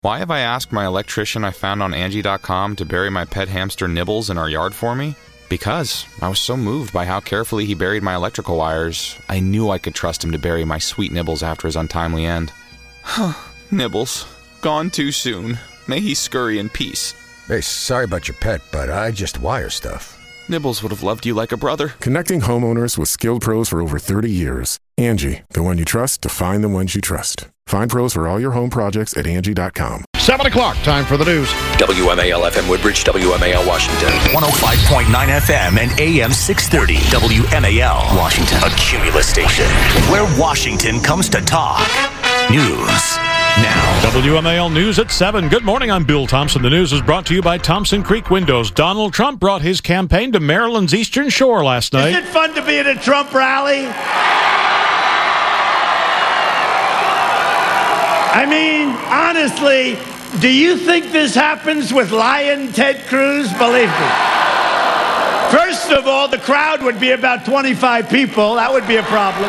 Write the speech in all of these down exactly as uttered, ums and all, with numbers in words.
Why have I asked my electrician I found on Angie dot com to bury my pet hamster Nibbles in our yard for me? Because I was so moved by how carefully he buried my electrical wires, I knew I could trust him to bury my sweet Nibbles after his untimely end. Nibbles, gone too soon. May he scurry in peace. Hey, sorry about your pet, but I just wire stuff. Nibbles would have loved you like a brother. Connecting homeowners with skilled pros for over thirty years. Angie, the one you trust to find the ones you trust. Find pros for all your home projects at Angie dot com. seven o'clock, time for the news. W M A L F M Woodbridge, W M A L Washington. one oh five point nine F M and A M six thirty. W M A L Washington. A Cumulus station where Washington comes to talk. News now. W M A L News at seven. Good morning, I'm Bill Thompson. The news is brought to you by Thompson Creek Windows. Donald Trump brought his campaign to Maryland's Eastern Shore last night. Is it fun to be at a Trump rally? I mean, honestly, do you think this happens with Lion Ted Cruz? Believe me. First of all, the crowd would be about twenty-five people. That would be a problem.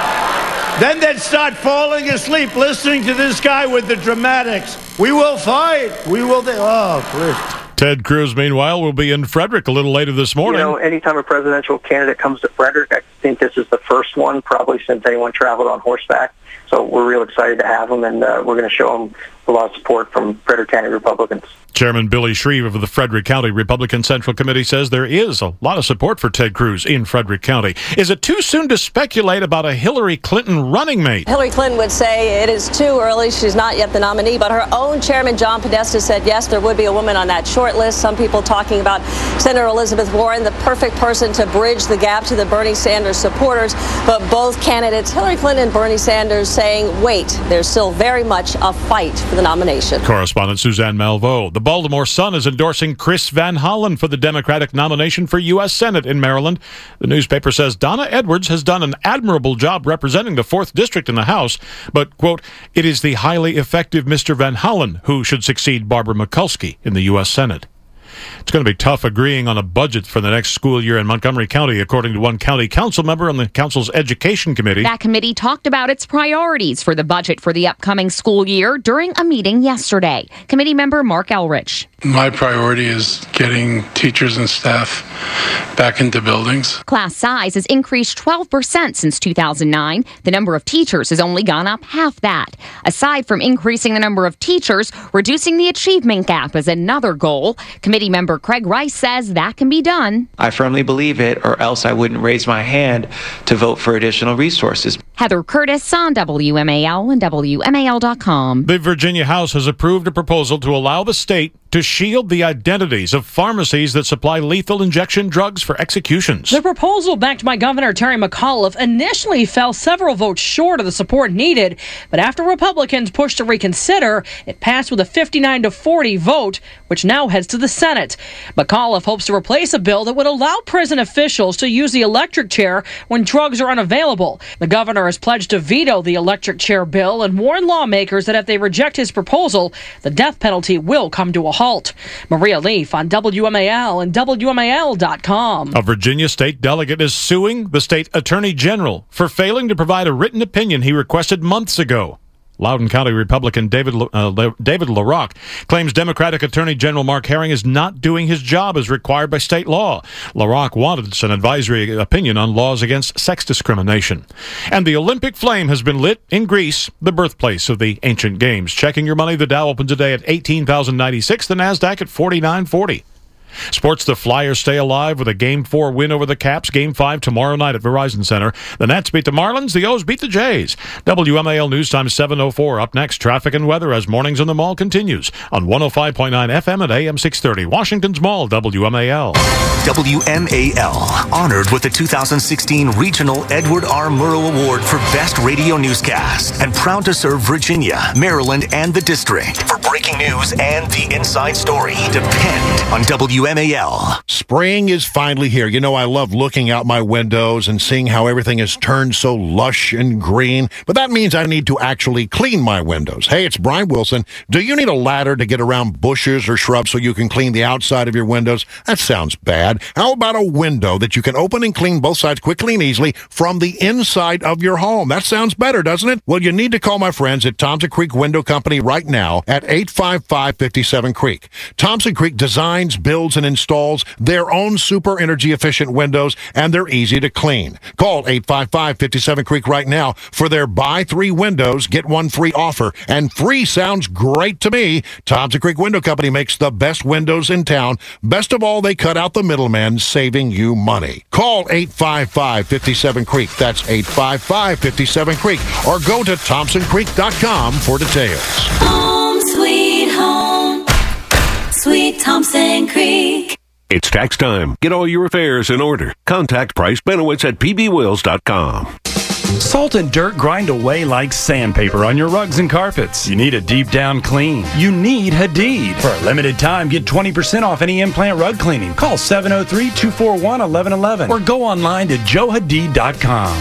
Then they'd start falling asleep listening to this guy with the dramatics. We will fight. We will. De- oh, please. Ted Cruz, meanwhile, will be in Frederick a little later this morning. You know, anytime a presidential candidate comes to Frederick, I think this is the first one, probably since anyone traveled on horseback. So we're real excited to have him, and uh, we're going to show him a lot of support from Frederick County Republicans. Chairman Billy Shreve of the Frederick County Republican Central Committee says there is a lot of support for Ted Cruz in Frederick County. Is it too soon to speculate about a Hillary Clinton running mate? Hillary Clinton would say it is too early. She's not yet the nominee, but her own chairman, John Podesta, said yes, there would be a woman on that short list. Some people talking about Senator Elizabeth Warren, the perfect person to bridge the gap to the Bernie Sanders supporters. But both candidates, Hillary Clinton and Bernie Sanders, saying, wait, there's still very much a fight for the nomination. Correspondent Suzanne Malveaux. The Baltimore Sun is endorsing Chris Van Hollen for the Democratic nomination for U S Senate in Maryland. The newspaper says Donna Edwards has done an admirable job representing the fourth District in the House, but, quote, it is the highly effective Mister Van Hollen who should succeed Barbara Mikulski in the U S Senate. It's going to be tough agreeing on a budget for the next school year in Montgomery County, according to one county council member on the council's education committee. That committee talked about its priorities for the budget for the upcoming school year during a meeting yesterday. Committee member Mark Elrich. My priority is getting teachers and staff back into buildings. Class size has increased twelve percent since two thousand nine. The number of teachers has only gone up half that. Aside from increasing the number of teachers, reducing the achievement gap is another goal. Committee member Craig Rice says that can be done. I firmly believe it, or else I wouldn't raise my hand to vote for additional resources. Heather Curtis on W M A L and W M A L dot com. The Virginia House has approved a proposal to allow the state to shield the identities of pharmacies that supply lethal injection drugs for executions. The proposal, backed by Governor Terry McAuliffe, initially fell several votes short of the support needed, but after Republicans pushed to reconsider, it passed with a fifty-nine to forty vote, which now heads to the Senate. McAuliffe hopes to replace a bill that would allow prison officials to use the electric chair when drugs are unavailable. The governor has pledged to veto the electric chair bill and warned lawmakers that if they reject his proposal, the death penalty will come to a halt. Maria Leaf on W M A L and W M A L dot com. A Virginia state delegate is suing the state attorney general for failing to provide a written opinion he requested months ago. Loudoun County Republican David uh, David LaRock claims Democratic Attorney General Mark Herring is not doing his job as required by state law. LaRock wanted an advisory opinion on laws against sex discrimination. And the Olympic flame has been lit in Greece, the birthplace of the ancient games. Checking your money, the Dow opens today at eighteen thousand ninety-six, the NASDAQ at forty-nine forty. Sports, the Flyers stay alive with a Game four win over the Caps. Game five tomorrow night at Verizon Center. The Nats beat the Marlins. The O's beat the Jays. W M A L News Time seven oh four. Up next, traffic and weather as Mornings in the Mall continues on one oh five point nine F M at A M six thirty. Washington's Mall, W M A L. W M A L, honored with the two thousand sixteen Regional Edward R. Murrow Award for Best Radio Newscast, and proud to serve Virginia, Maryland, and the District. For breaking news and the inside story, depend on W W M A L. Spring is finally here. You know, I love looking out my windows and seeing how everything has turned so lush and green, but that means I need to actually clean my windows. Hey, it's Brian Wilson. Do you need a ladder to get around bushes or shrubs so you can clean the outside of your windows? That sounds bad. How about a window that you can open and clean both sides quickly and easily from the inside of your home? That sounds better, doesn't it? Well, you need to call my friends at Thompson Creek Window Company right now at eight five five, five seven Creek. Thompson Creek designs, builds, and installs their own super energy efficient windows, and they're easy to clean. Call eight five five, five seven Creek right now for their buy three windows, get one free offer. And free sounds great to me. Thompson Creek Window Company makes the best windows in town. Best of all, they cut out the middlemen, saving you money. Call eight five five, five seven Creek. That's eight five five, five seven Creek. Or go to thompson creek dot com for details. Home sweet home, sweet Thompson Creek. It's tax time. Get all your affairs in order. Contact Price Benowitz at p b wills dot com. Salt and dirt grind away like sandpaper on your rugs and carpets. You need a deep down clean. You need Hadid. For a limited time, get twenty percent off any implant rug cleaning. Call seven oh three, two four one, one one one one or go online to joe hadid dot com.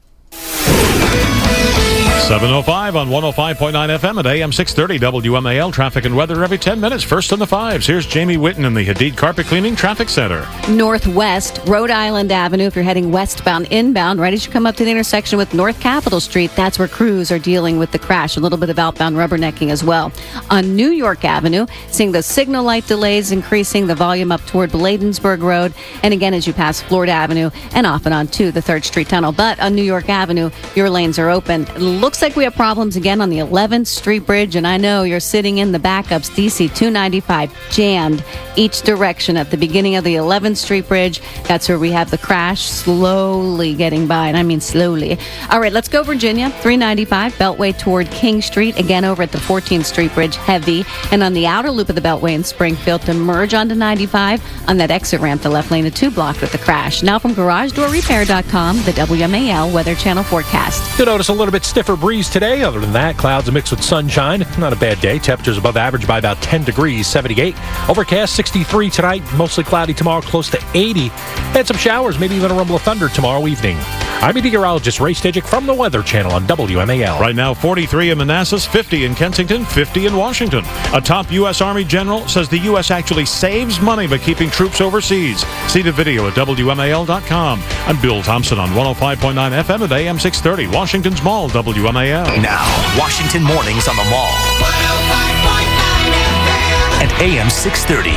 seven oh five on one oh five point nine F M at A M six thirty W M A L. Traffic and weather every ten minutes. First in the fives. Here's Jamie Witten in the Hadid Carpet Cleaning Traffic Center. Northwest, Rhode Island Avenue. If you're heading westbound inbound, right as you come up to the intersection with North Capitol Street, that's where crews are dealing with the crash. A little bit of outbound rubbernecking as well. On New York Avenue, seeing the signal light delays increasing, the volume up toward Bladensburg Road. And again, as you pass Florida Avenue and off and on to the third Street Tunnel. But on New York Avenue, your lanes are open. It looks like we have problems again on the eleventh Street Bridge, and I know you're sitting in the backups. D C two ninety-five jammed each direction at the beginning of the eleventh Street Bridge. That's where we have the crash, slowly getting by, and I mean slowly. All right, let's go Virginia, three ninety-five, Beltway toward King Street, again over at the fourteenth Street Bridge, heavy, and on the outer loop of the Beltway in Springfield to merge onto ninety-five, on that exit ramp, the left lane of two blocked with the crash. Now from garage door repair dot com, the W M A L Weather Channel forecast. You'll notice a little bit stiffer breeze today. Other than that, clouds mixed with sunshine. Not a bad day. Temperatures above average by about ten degrees, seventy-eight. Overcast, sixty-three tonight. Mostly cloudy tomorrow, close to eighty. And some showers, maybe even a rumble of thunder tomorrow evening. I'm meteorologist Ray Stajic from the Weather Channel on W M A L. Right now, forty-three in Manassas, fifty in Kensington, fifty in Washington. A top U S Army general says the U S actually saves money by keeping troops overseas. See the video at W M A L dot com. I'm Bill Thompson on one oh five point nine F M at A M six thirty. Washington's Mall, W M A L. Now, Washington Mornings on the Mall. one oh five point nine F M. At A M six thirty.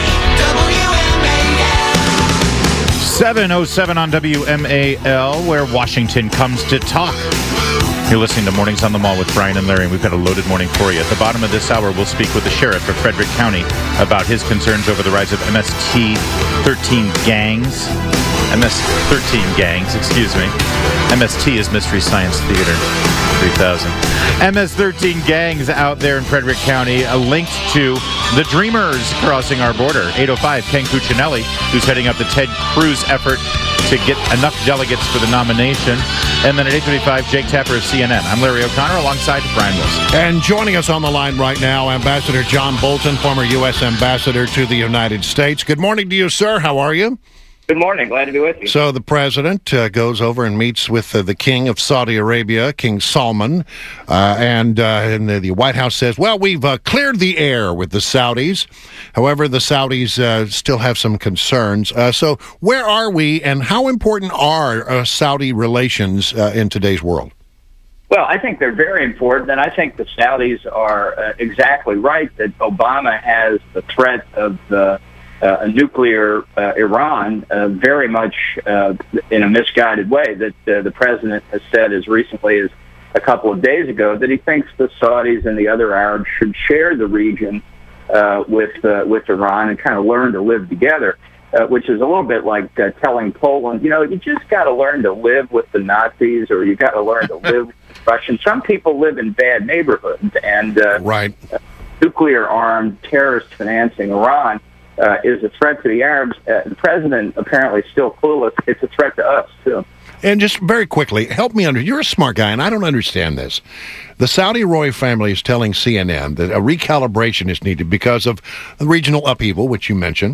seven oh seven on W M A L, where Washington comes to talk. You're listening to Mornings on the Mall with Brian and Larry, and we've got a loaded morning for you. At the bottom of this hour, we'll speak with the sheriff of Frederick County about his concerns over the rise of M S T thirteen gangs. M S thirteen gangs, excuse me. M S T is Mystery Science Theater three thousand. M S thirteen gangs out there in Frederick County, uh, linked to the Dreamers crossing our border. eight oh five, Ken Cuccinelli, who's heading up the Ted Cruz effort to get enough delegates for the nomination. And then at eight thirty-five, Jake Tapper of C N N. I'm Larry O'Connor alongside Brian Wilson. And joining us on the line right now, Ambassador John Bolton, former U S Ambassador to the United States. Good morning to you, sir. How are you? Good morning. Glad to be with you. So the president uh, goes over and meets with uh, the king of Saudi Arabia, King Salman, uh, and, uh, and the, the White House says, well, we've uh, cleared the air with the Saudis. However, the Saudis uh, still have some concerns. Uh, so where are we, and how important are uh, Saudi relations uh, in today's world? Well, I think they're very important, and I think the Saudis are uh, exactly right that Obama has the threat of the Uh, a nuclear uh, Iran uh, very much uh, in a misguided way that uh, the president has said as recently as a couple of days ago that he thinks the Saudis and the other Arabs should share the region uh, with uh, with Iran and kind of learn to live together, uh, which is a little bit like uh, telling Poland, you know, you just got to learn to live with the Nazis or you got to learn to live with the Russians. Some people live in bad neighborhoods, and uh, right. uh, nuclear-armed terrorist financing Iran Uh, is a threat to the Arabs. Uh, the president apparently is still clueless. It's a threat to us, too. And just very quickly, help me under. You're a smart guy, and I don't understand this. The Saudi royal family is telling C N N that a recalibration is needed because of the regional upheaval, which you mentioned.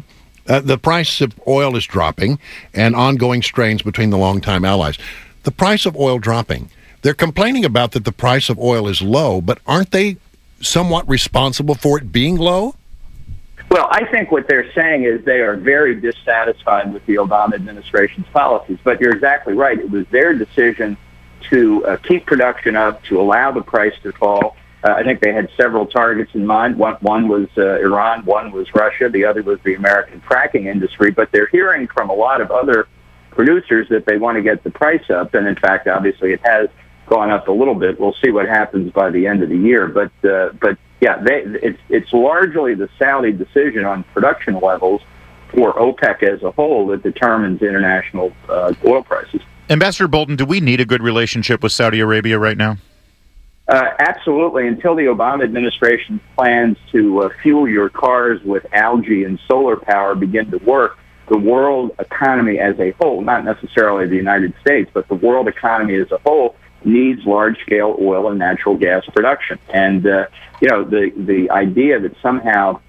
Uh, the price of oil is dropping, and ongoing strains between the longtime allies. The price of oil dropping. They're complaining about that the price of oil is low, but aren't they somewhat responsible for it being low? Well, I think what they're saying is they are very dissatisfied with the Obama administration's policies. But you're exactly right. It was their decision to uh, keep production up, to allow the price to fall. Uh, I think they had several targets in mind. One, one was uh, Iran, one was Russia, the other was the American fracking industry. But they're hearing from a lot of other producers that they want to get the price up. And in fact, obviously, it has gone up a little bit. We'll see what happens by the end of the year. But, uh, but yeah, they, it's, it's largely the Saudi decision on production levels for OPEC as a whole that determines international uh, oil prices. Ambassador Bolton, do we need a good relationship with Saudi Arabia right now? Uh, absolutely. Until the Obama administration plans to uh, fuel your cars with algae and solar power begin to work, the world economy as a whole, not necessarily the United States, but the world economy as a whole, needs large-scale oil and natural gas production. And, uh, you know, the, the idea that somehow...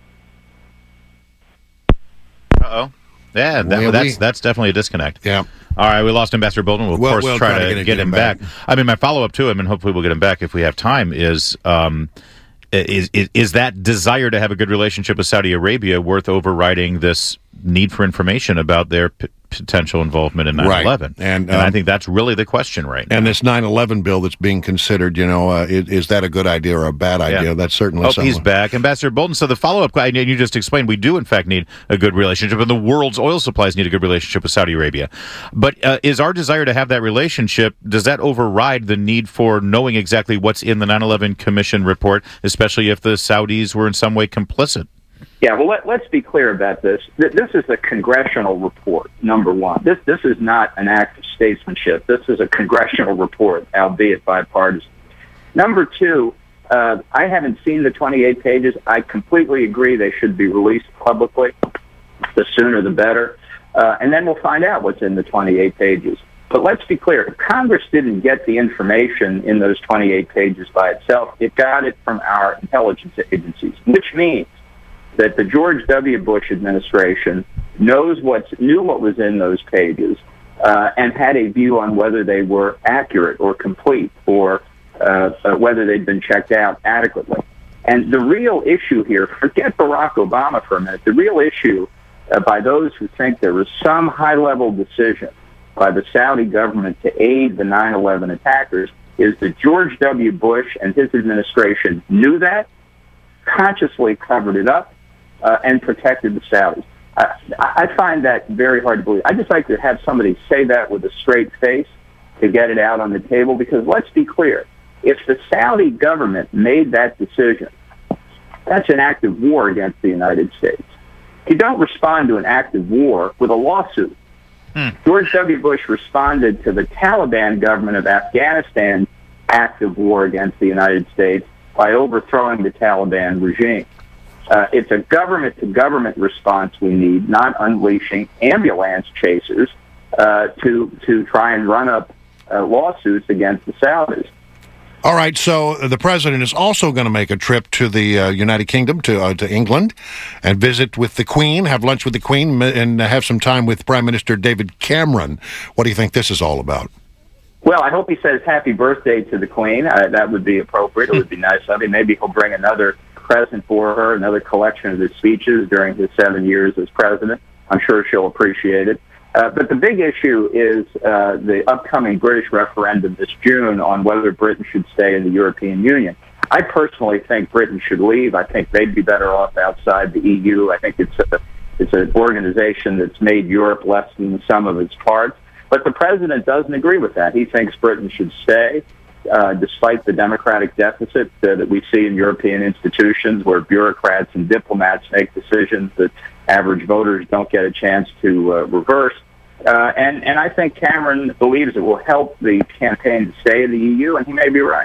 Uh-oh. Yeah, that, Well, that's we- that's definitely a disconnect. Yeah. All right, we lost Ambassador Bolton. We'll, of We'll- course, we'll try, to get, him back. back. I mean, my follow-up to him, and hopefully we'll get him back if we have time, is... Um, Is, is is that desire to have a good relationship with Saudi Arabia worth overriding this need for information about their p- potential involvement in nine eleven? Right. And, and I um, think that's really the question right now. And this nine eleven bill that's being considered, you know, uh, is, is that a good idea or a bad idea? Yeah. That's certainly Oh, something. he's back. Ambassador Bolton, so the follow-up, and you just explained, we do, in fact, need a good relationship, and the world's oil supplies need a good relationship with Saudi Arabia. But uh, is our desire to have that relationship, does that override the need for knowing exactly what's in the nine eleven Commission report, especially if the Saudis were in some way complicit? Yeah, well, let, let's be clear about this. Th- This is a congressional report, number one. This this is not an act of statesmanship. This is a congressional report, albeit bipartisan. Number two, uh, I haven't seen the twenty-eight pages. I completely agree they should be released publicly. The sooner the better. Uh, and then we'll find out what's in the twenty-eight pages. But let's be clear, Congress didn't get the information in those twenty-eight pages by itself. It got it from our intelligence agencies, which means that the George W. Bush administration knows what's, knew what was in those pages uh, and had a view on whether they were accurate or complete or uh, uh, whether they'd been checked out adequately. And the real issue here, forget Barack Obama for a minute, the real issue uh, by those who think there was some high-level decision by the Saudi government to aid the nine eleven attackers is that George W. Bush and his administration knew that, consciously covered it up, uh, and protected the Saudis. I, I find that very hard to believe. I just like to have somebody say that with a straight face to get it out on the table, because let's be clear, if the Saudi government made that decision, that's an act of war against the United States. You don't respond to an act of war with a lawsuit. Hmm. George W. Bush responded to the Taliban government of Afghanistan's act of war against the United States by overthrowing the Taliban regime. Uh, it's a government-to-government response we need, not unleashing ambulance chasers uh, to to try and run up uh, lawsuits against the Saudis. All right, so the president is also going to make a trip to the uh, United Kingdom, to uh, to England, and visit with the Queen, have lunch with the Queen, and have some time with Prime Minister David Cameron. What do you think this is all about? Well, I hope he says happy birthday to the Queen. Uh, that would be appropriate. It would be nice of him. Maybe he'll bring another present for her, another collection of his speeches during his seven years as president. I'm sure she'll appreciate it. Uh, but the big issue is uh, the upcoming British referendum this June on whether Britain should stay in the European Union. I personally think Britain should leave. I think they'd be better off outside the E U. I think it's a, it's an organization that's made Europe less than the sum of its parts. But the president doesn't agree with that. He thinks Britain should stay, uh, despite the democratic deficit uh, that we see in European institutions, where bureaucrats and diplomats make decisions that average voters don't get a chance to uh, reverse. Uh, and, and I think Cameron believes it will help the campaign to stay in the E U, and he may be right.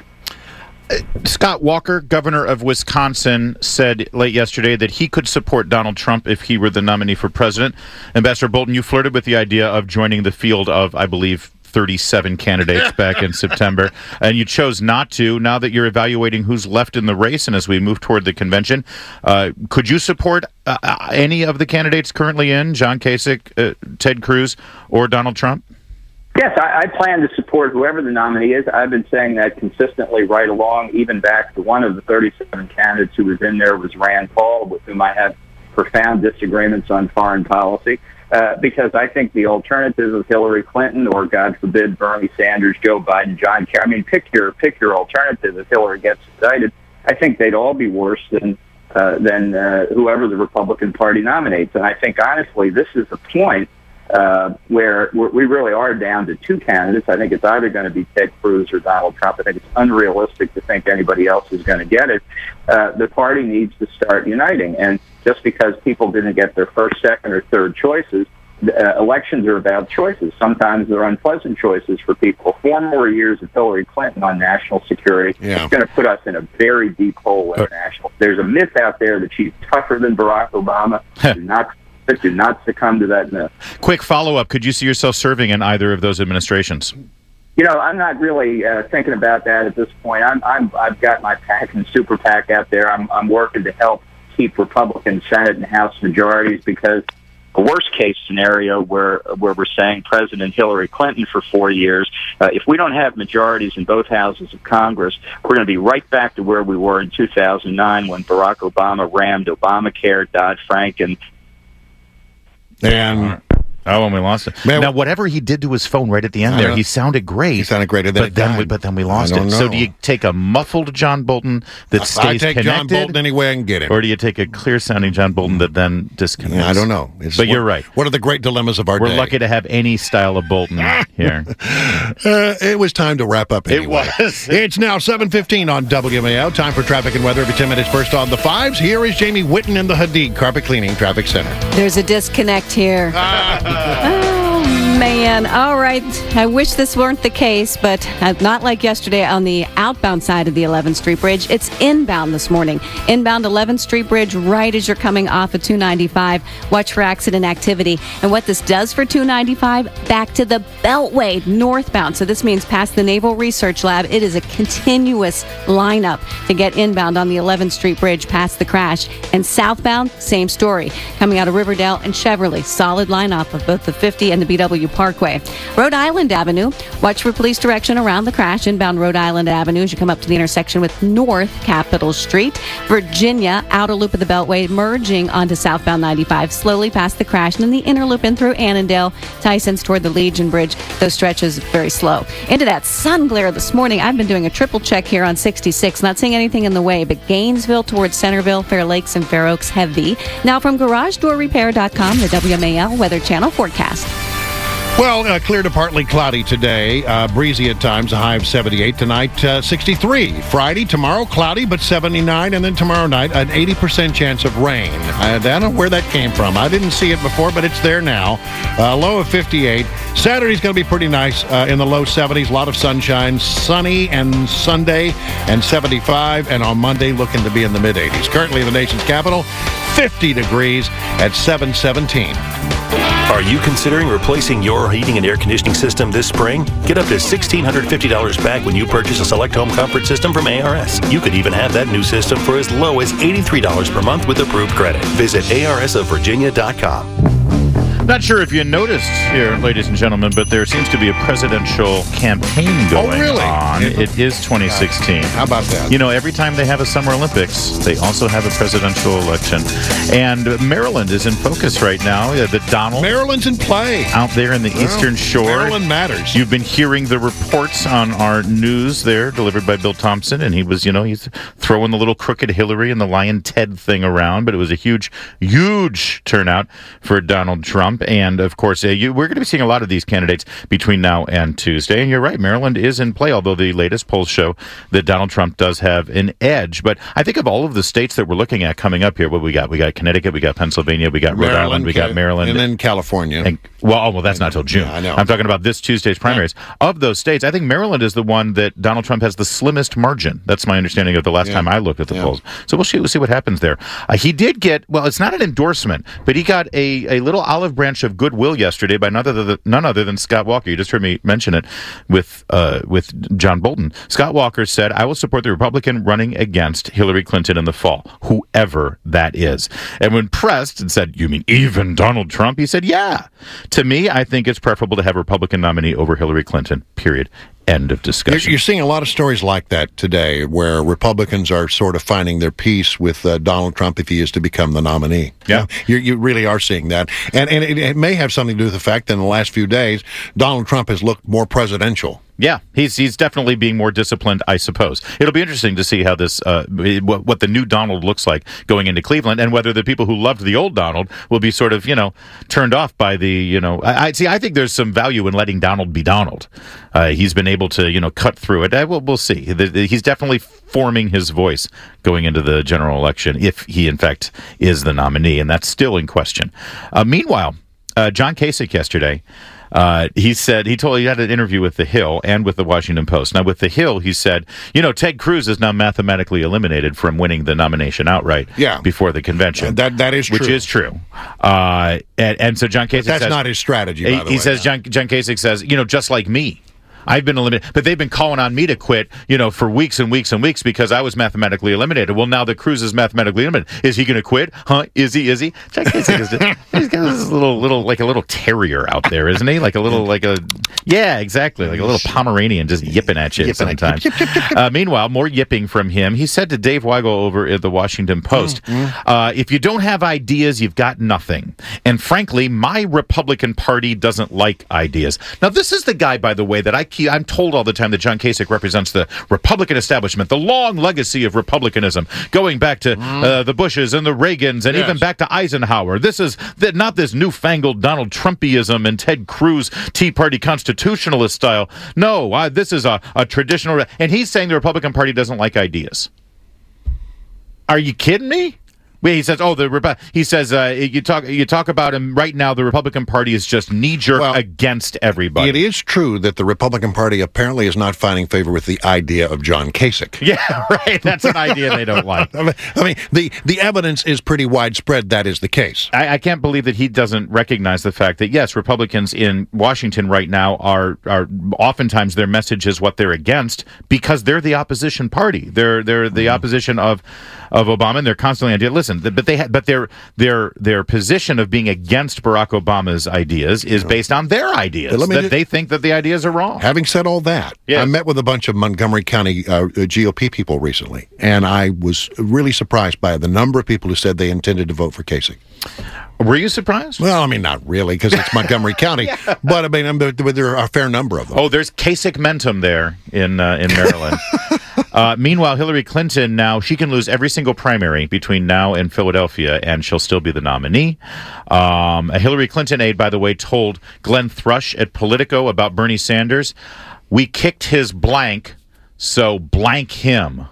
Scott Walker, governor of Wisconsin, said late yesterday that he could support Donald Trump if he were the nominee for president. Ambassador Bolton, you flirted with the idea of joining the field of, I believe, thirty-seven candidates back in September, and you chose not to. Now that you're evaluating who's left in the race, and as we move toward the convention, uh, could you support uh, any of the candidates currently in, John Kasich, uh, Ted Cruz, or Donald Trump? Yes, I, I plan to support whoever the nominee is. I've been saying that consistently right along, even back to one of the thirty-seven candidates who was in there was Rand Paul, with whom I have profound disagreements on foreign policy, uh, because I think the alternative of Hillary Clinton or, God forbid, Bernie Sanders, Joe Biden, John Kerry, I mean, pick your, pick your alternative if Hillary gets indicted. I think they'd all be worse than, uh, than uh, whoever the Republican Party nominates. And I think, honestly, this is a point uh, where we're, we really are down to two candidates. I think it's either going to be Ted Cruz or Donald Trump. I think it's unrealistic to think anybody else is going to get it. Uh, the party needs to start uniting. And just because people didn't get their first, second, or third choices, uh, elections are about choices. Sometimes they're unpleasant choices for people. Four more years of Hillary Clinton on national security Yeah. is going to put us in a very deep hole international. There's a myth out there that she's tougher than Barack Obama. do not do not succumb to that myth. Quick follow-up. Could you see yourself serving in either of those administrations? You know, I'm not really uh, thinking about that at this point. I'm, I'm, I've got my PAC and super PAC out there. I'm, I'm working to help keep Republican Senate and House majorities, because a worst case scenario where where we're saying President Hillary Clinton for four years, uh, if we don't have majorities in both houses of Congress, we're going to be right back to where we were in two thousand nine when Barack Obama rammed Obamacare, Dodd-Frank, and and oh, and we lost it. Man, now, whatever he did to his phone right at the end there, he sounded great. He sounded great, and then but then died. we, but then we lost I it. don't So know. do you take a muffled John Bolton that stays I take connected, John Bolton any way I can get him. or do you take a clear-sounding John Bolton that then disconnects? Yeah, I don't know. It's but what, you're right. What are the great dilemmas of our We're day? lucky to have any style of Bolton here. Uh, it was time to wrap up anyway. It was. It's now seven fifteen on W M A L. Time for traffic and weather every ten minutes. First on the fives, here is Jamie Whitten in the Hadid Carpet Cleaning Traffic Center. There's a disconnect here. Oh, man. All right. I wish this weren't the case, but uh, not like yesterday on the outbound side of the eleventh Street Bridge. It's inbound this morning. Inbound eleventh Street Bridge right as you're coming off of two ninety-five. Watch for accident activity. And what this does for two ninety-five, back to the Beltway northbound. So this means past the Naval Research Lab. It is a continuous lineup to get inbound on the eleventh Street Bridge past the crash. And southbound, same story. Coming out of Riverdale and Cheverly, solid lineup of both the fifty and the B W Parkway. Rhode Island Avenue, watch for police direction around the crash. Inbound Rhode Island Avenue as you come up to the intersection with North Capitol Street. Virginia, outer loop of the Beltway, merging onto southbound ninety-five, slowly past the crash, and then the inner loop in through Annandale, Tyson's toward the Legion Bridge. Those stretches very slow. Into that sun glare this morning. I've been doing a triple check here on sixty-six, not seeing anything in the way, but Gainesville towards Centerville, Fair Lakes, and Fair Oaks heavy. Now from garage door repair dot com, the W M A L Weather Channel forecast. Well, uh, clear to partly cloudy today. Uh, breezy at times, a high of seventy-eight. Tonight, uh, sixty-three. Friday, tomorrow, cloudy, but seventy-nine. And then tomorrow night, an eighty percent chance of rain. I, I don't know where that came from. I didn't see it before, but it's there now. Uh, low of fifty-eight. Saturday's going to be pretty nice uh, in the low seventies. A lot of sunshine. Sunny and Sunday and seventy-five. And on Monday, looking to be in the mid-eighties. Currently in the nation's capital, fifty degrees at seven seventeen. Are you considering replacing your heating and air conditioning system this spring? Get up to one thousand six hundred fifty dollars back when you purchase a select home comfort system from A R S. You could even have that new system for as low as eighty-three dollars per month with approved credit. Visit A R S of Virginia dot com. Not sure if you noticed here, ladies and gentlemen, but there seems to be a presidential campaign going Oh, really? on. It is twenty sixteen. How about that? You know, every time they have a Summer Olympics, they also have a presidential election. And Maryland is in focus right now. Uh, The Donald. Maryland's in play. Out there in the Well, Eastern Shore. Maryland matters. You've been hearing the reports on our news there, delivered by Bill Thompson, and he was, you know, he's throwing the little crooked Hillary and the Lion Ted thing around, but it was a huge, huge turnout for Donald Trump. And, of course, uh, you, we're going to be seeing a lot of these candidates between now and Tuesday. And you're right, Maryland is in play, although the latest polls show that Donald Trump does have an edge. But I think of all of the states that we're looking at coming up here, what we got? We got Connecticut, we got Pennsylvania, we got Rhode Maryland, Island, we got Maryland. And then California. And, well, oh, well, that's not till June. Yeah, I know. I'm talking about this Tuesday's primaries. Yeah. Of those states, I think Maryland is the one that Donald Trump has the slimmest margin. That's my understanding of the last Yeah. time I looked at the Yeah. polls. So we'll see, we'll see what happens there. Uh, he did get, well, it's not an endorsement, but he got a, a little olive branch branch of goodwill yesterday by none other than, none other than Scott Walker. You just heard me mention it with uh, with John Bolton. Scott Walker said, I will support the Republican running against Hillary Clinton in the fall, whoever that is. And when pressed and said, you mean even Donald Trump? He said, yeah. To me, I think it's preferable to have a Republican nominee over Hillary Clinton, period. End of discussion. You're, you're seeing a lot of stories like that today where Republicans are sort of finding their peace with uh, Donald Trump if he is to become the nominee. Yeah. You, you really are seeing that. And, and it, it may have something to do with the fact that in the last few days, Donald Trump has looked more presidential. Yeah, he's he's definitely being more disciplined, I suppose. It'll be interesting to see how this, uh, what, what the new Donald looks like going into Cleveland, and whether the people who loved the old Donald will be sort of, you know, turned off by the, you know, I, I see. I think there's some value in letting Donald be Donald. Uh, he's been able to, you know, cut through it. I, we'll, we'll see. The, the, he's definitely forming his voice going into the general election, if he in fact is the nominee, and that's still in question. Uh, meanwhile, uh, John Kasich yesterday. Uh, he said, he told, he had an interview with The Hill and with the Washington Post. Now, with The Hill, he said, you know, Ted Cruz is now mathematically eliminated from winning the nomination outright yeah. before the convention. That That is true. Which is true. Uh, and, and so John Kasich says... That's not his strategy, by he, the he way. says, John, John Kasich says, you know, just like me. I've been eliminated, but they've been calling on me to quit, you know, for weeks and weeks and weeks because I was mathematically eliminated. Well, now that Cruz is mathematically eliminated, is he going to quit? Huh? Is he? Is he? John Kasich is he's got this little, little, like a little terrier out there, isn't he? Like a little, like a, yeah, exactly, like a little Pomeranian just yipping at you Yipping sometimes. Yip, yip, yip, yip. Uh, meanwhile, more yipping from him. He said to Dave Weigel over at the Washington Post, mm-hmm. uh, if you don't have ideas, you've got nothing. And frankly, my Republican Party doesn't like ideas. Now, this is the guy, by the way, that I keep, I'm told all the time that John Kasich represents the Republican establishment, the long legacy of Republicanism, going back to uh, the Bushes and the Reagans and Yes. even back to Eisenhower. This is the, not this newfangled Donald Trumpism and Ted Cruz Tea Party constitutionalist style. No, uh, this is a, a traditional... And he's saying the Republican Party doesn't like ideas. Are you kidding me? He says, "Oh, the he says uh, you talk you talk about him right now. The Republican Party is just knee jerk well, against everybody." It is true that the Republican Party apparently is not finding favor with the idea of John Kasich. Yeah, right. That's an idea they don't like. I mean, I mean, the the evidence is pretty widespread that is the case. I, I can't believe that he doesn't recognize the fact that yes, Republicans in Washington right now are are oftentimes their message is what they're against because they're the opposition party. They're they're the mm. opposition of of Obama, and they're constantly idea. Listen. But they, ha- but their their their position of being against Barack Obama's ideas is based on their ideas that just, they think that the ideas are wrong. Having said all that, yes. I met with a bunch of Montgomery County uh, G O P people recently, and I was really surprised by the number of people who said they intended to vote for Kasich. Were you surprised? Well, I mean, not really, because it's Montgomery County. Yeah. But I mean, there are a fair number of them. Oh, there's Kasich Mentum there in uh, in Maryland. uh, meanwhile, Hillary Clinton now she can lose every single primary between now and Philadelphia, and she'll still be the nominee. Um, a Hillary Clinton aide, by the way, told Glenn Thrush at Politico about Bernie Sanders, "We kicked his blank, so blank him."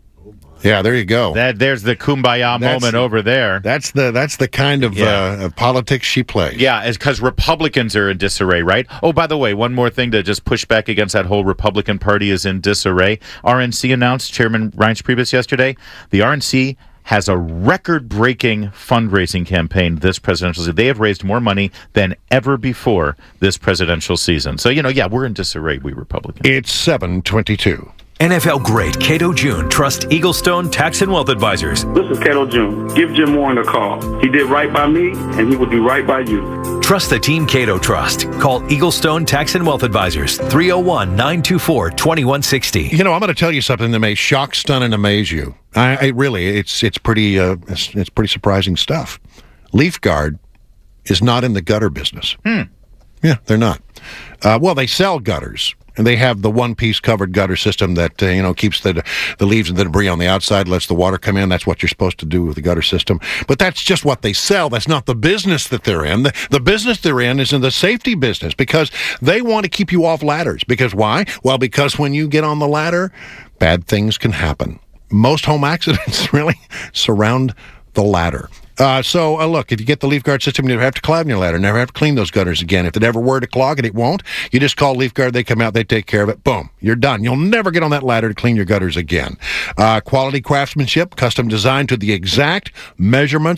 Yeah, there you go. That there's the kumbaya that's, moment over there. That's the that's the kind of, yeah. uh, of politics she plays. Yeah, it's because Republicans are in disarray, right? Oh, by the way, one more thing to just push back against that whole Republican Party is in disarray. R N C announced, Chairman Reince Priebus yesterday, the R N C has a record-breaking fundraising campaign this presidential season. They have raised more money than ever before this presidential season. So, you know, yeah, we're in disarray, we Republicans. It's seven twenty-two. N F L great Cato June trusts Eaglestone Tax and Wealth Advisors. This is Cato June. Give Jim Warren a call. He did right by me, and he will do right by you. Trust the Team Cato Trust. Call Eaglestone Tax and Wealth Advisors, three oh one, nine two four, two one six oh. You know, I'm going to tell you something that may shock, stun, and amaze you. I, I really, it's it's pretty uh, it's, it's pretty surprising stuff. Leaf Guard is not in the gutter business. Hmm. Yeah, they're not. Uh, well, they sell gutters. And they have the one-piece covered gutter system that, uh, you know, keeps the the leaves and the debris on the outside, lets the water come in. That's what you're supposed to do with the gutter system. But that's just what they sell. That's not the business that they're in. The, the business they're in is in the safety business because they want to keep you off ladders. Because why? Well, because when you get on the ladder, bad things can happen. Most home accidents really surround the ladder. Uh, so, uh, look, if you get the Leaf Guard system, you never have to climb your ladder, never have to clean those gutters again. If it ever were to clog, and it won't, you just call Leaf Guard, they come out, they take care of it, boom, you're done. You'll never get on that ladder to clean your gutters again. Uh, quality craftsmanship, custom designed to the exact measurements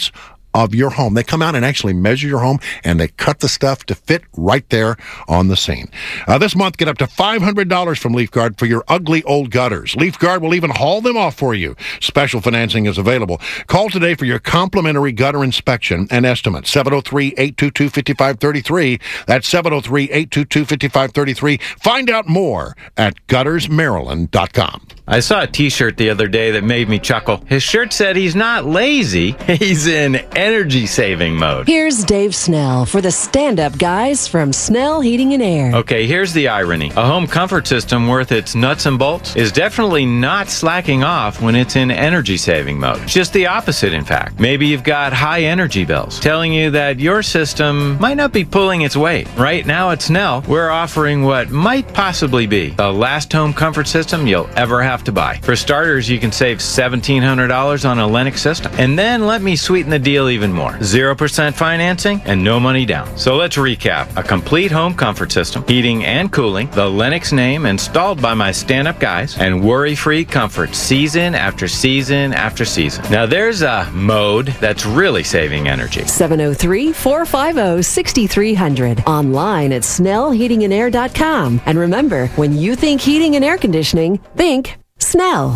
of your home. They come out and actually measure your home, and they cut the stuff to fit right there on the scene. Uh, this month, get up to five hundred dollars from LeafGuard for your ugly old gutters. LeafGuard will even haul them off for you. Special financing is available. Call today for your complimentary gutter inspection and estimate. seven oh three, eight two two, five five three three. That's seven oh three, eight two two, five five three three. Find out more at gutters maryland dot com. I saw a t-shirt the other day that made me chuckle. His shirt said he's not lazy, he's in energy-saving mode. Here's Dave Snell for the stand-up guys from Snell Heating and Air. Okay, here's the irony. A home comfort system worth its nuts and bolts is definitely not slacking off when it's in energy-saving mode. Just the opposite, in fact. Maybe you've got high energy bills telling you that your system might not be pulling its weight. Right now at Snell, we're offering what might possibly be the last home comfort system you'll ever have to buy. For starters, you can save seventeen hundred dollars on a Lennox system. And then let me sweeten the deal even more. zero percent financing and no money down. So let's recap. A complete home comfort system, heating and cooling, the Lennox name installed by my stand-up guys, and worry-free comfort season after season after season. Now there's a mode that's really saving energy. seven oh three, four five oh, six three zero zero. Online at snell heating and air dot com. And remember, when you think heating and air conditioning, think Snell.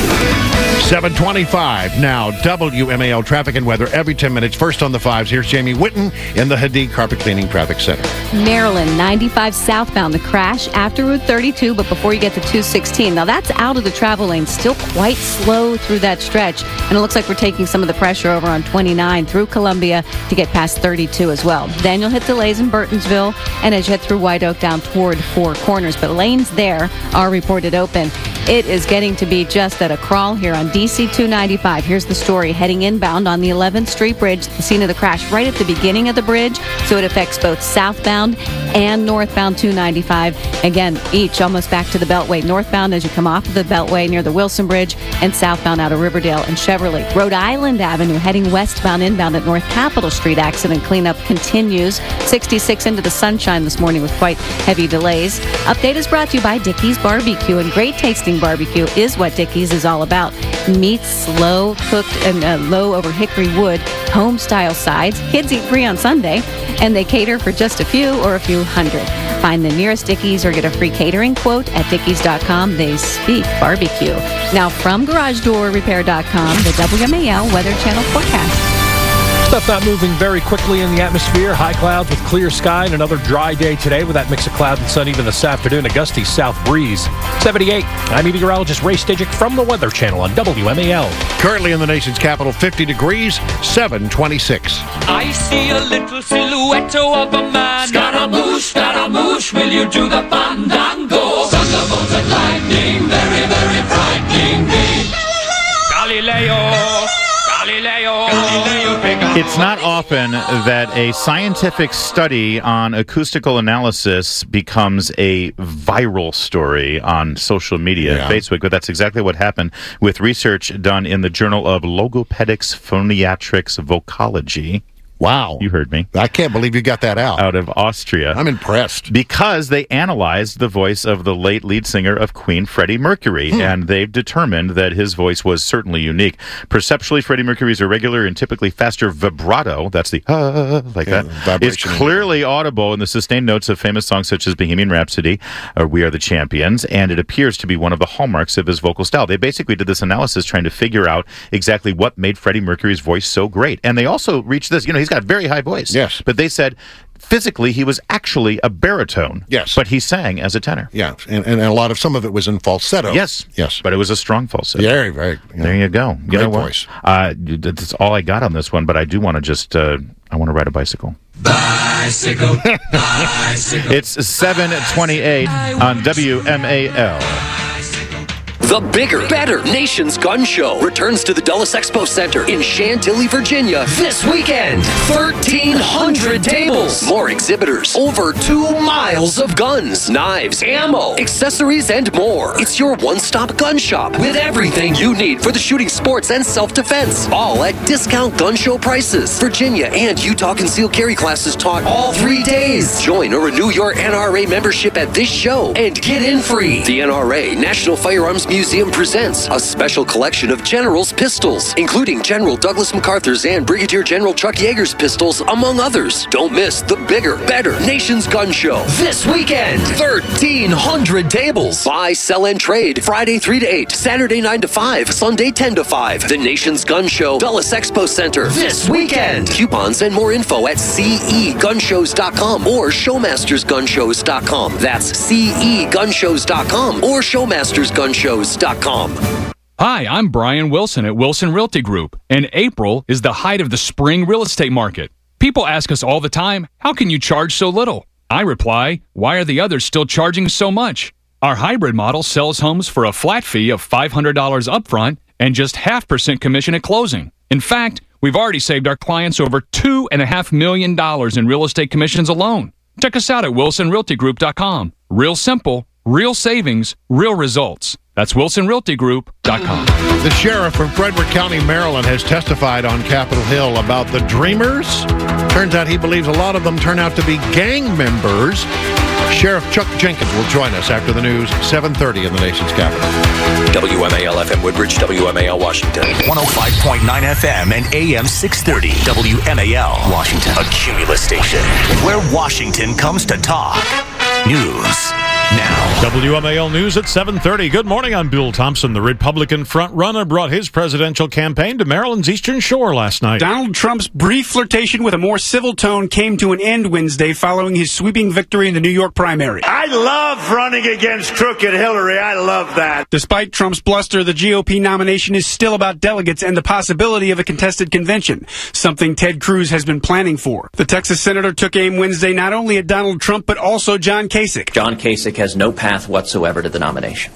seven twenty-five now. W M A L traffic and weather every ten minutes. First on the fives. Here's Jamie Whitten in the Hadid Carpet Cleaning Traffic Center. Maryland, ninety-five southbound, the crash after Route thirty-two, but before you get to two sixteen. Now, that's out of the travel lane, still quite slow through that stretch. And it looks like we're taking some of the pressure over on twenty-nine through Columbia to get past thirty-two as well. Then you'll hit delays in Burtonsville, and as you head through White Oak down toward Four Corners. But lanes there are reported open. It is getting to be just at a crawl here on D C two ninety-five. Here's the story. Heading inbound on the eleventh Street Bridge, the scene of the crash right at the beginning of the bridge, so it affects both southbound and northbound two ninety-five. Again, each almost back to the Beltway. Northbound as you come off of the Beltway near the Wilson Bridge, and southbound out of Riverdale and Cheverly. Rhode Island Avenue heading westbound inbound at North Capitol Street. Accident cleanup continues. sixty-six into the Sunshine this morning with quite heavy delays. Update is brought to you by Dickey's Barbecue, and great tasting barbecue is what Dickey's is all about. Meat slow cooked and uh, low over hickory wood, home style sides. Kids eat free on Sunday, and they cater for just a few or a few hundred. Find the nearest Dickey's or get a free catering quote at dickeys dot com. They speak barbecue. Now from garage door repair dot com, the W M A L Weather Channel forecast. Stuff not moving very quickly in the atmosphere. High clouds with clear sky and another dry day today with that mix of cloud and sun even this afternoon. A gusty south breeze. seventy-eight. I'm meteorologist Ray Stajic from the Weather Channel on W M A L. Currently in the nation's capital, fifty degrees, seven twenty-six. I see a little silhouette of a man. Scaramouche, Scaramouche, will you do the fandango? Thunderbolts and lightning, very, very frightening me. Galileo, Galileo, Galileo. It's not often that a scientific study on acoustical analysis becomes a viral story on social media, Yeah. Facebook, but that's exactly what happened with research done in the Journal of Logopedics, Phoniatrics, Vocology. Wow. You heard me. I can't believe you got that out. Out of Austria. I'm impressed. Because they analyzed the voice of the late lead singer of Queen, Freddie Mercury, Hmm. and they've determined that his voice was certainly unique. Perceptually, Freddie Mercury's irregular and typically faster vibrato, that's the uh, like Yeah, that, is vibration. clearly audible in the sustained notes of famous songs such as Bohemian Rhapsody or We Are the Champions, and it appears to be one of the hallmarks of his vocal style. They basically did this analysis trying to figure out exactly what made Freddie Mercury's voice so great. And they also reached this, you know, he's got a very high voice. Yes. But they said physically he was actually a baritone. Yes. But he sang as a tenor. Yeah, and, and a lot of some of it was in falsetto. Yes. Yes. But it was a strong falsetto. Very, very. Yeah. There you go. You Great know what? voice. Uh, that's all I got on this one, but I do want to just, uh, I want to ride a bicycle. Bicycle, bicycle. It's seven twenty-eight on W M A L. The bigger, better Nation's Gun Show returns to the Dulles Expo Center in Chantilly, Virginia this weekend. thirteen hundred tables, more exhibitors, over two miles of guns, knives, ammo, accessories, and more. It's your one-stop gun shop with everything you need for the shooting sports and self-defense. All at discount gun show prices. Virginia and Utah concealed carry classes taught all three days. Join or renew your N R A membership at this show and get in free. The N R A, National Firearms Museum, Museum presents a special collection of General's pistols, including General Douglas MacArthur's and Brigadier General Chuck Yeager's pistols, among others. Don't miss the bigger, better Nation's Gun Show this weekend. thirteen hundred tables. Buy, sell, and trade Friday three to eight, Saturday nine to five, Sunday ten to five. The Nation's Gun Show, Dulles Expo Center this weekend. Coupons and more info at C E gun shows dot com or showmasters gun shows dot com. That's C E gun shows dot com or showmasters gun shows dot com. Hi, I'm Brian Wilson at Wilson Realty Group, and April is the height of the spring real estate market. People ask us all the time, how can you charge so little? I reply, why are the others still charging so much? Our hybrid model sells homes for a flat fee of five hundred dollars upfront and just half percent commission at closing. In fact, we've already saved our clients over two point five million dollars in real estate commissions alone. Check us out at wilson realty group dot com. Real simple, real savings, real results. That's wilson realty group dot com. The sheriff from Frederick County, Maryland, has testified on Capitol Hill about the Dreamers. Turns out he believes a lot of them turn out to be gang members. Sheriff Chuck Jenkins will join us after the news, seven thirty in the nation's capital. W M A L F M Woodbridge, W M A L Washington. one oh five point nine F M and A M six thirty. W M A L Washington. A Cumulus station where Washington comes to talk. News now. W M A L News at seven thirty. Good morning, I'm Bill Thompson. The Republican frontrunner brought his presidential campaign to Maryland's Eastern Shore last night. Donald Trump's brief flirtation with a more civil tone came to an end Wednesday following his sweeping victory in the New York primary. I love running against crooked Hillary. I love that. Despite Trump's bluster, the G O P nomination is still about delegates and the possibility of a contested convention, something Ted Cruz has been planning for. The Texas senator took aim Wednesday not only at Donald Trump, but also John Kasich. John Kasich has no path whatsoever to the nomination.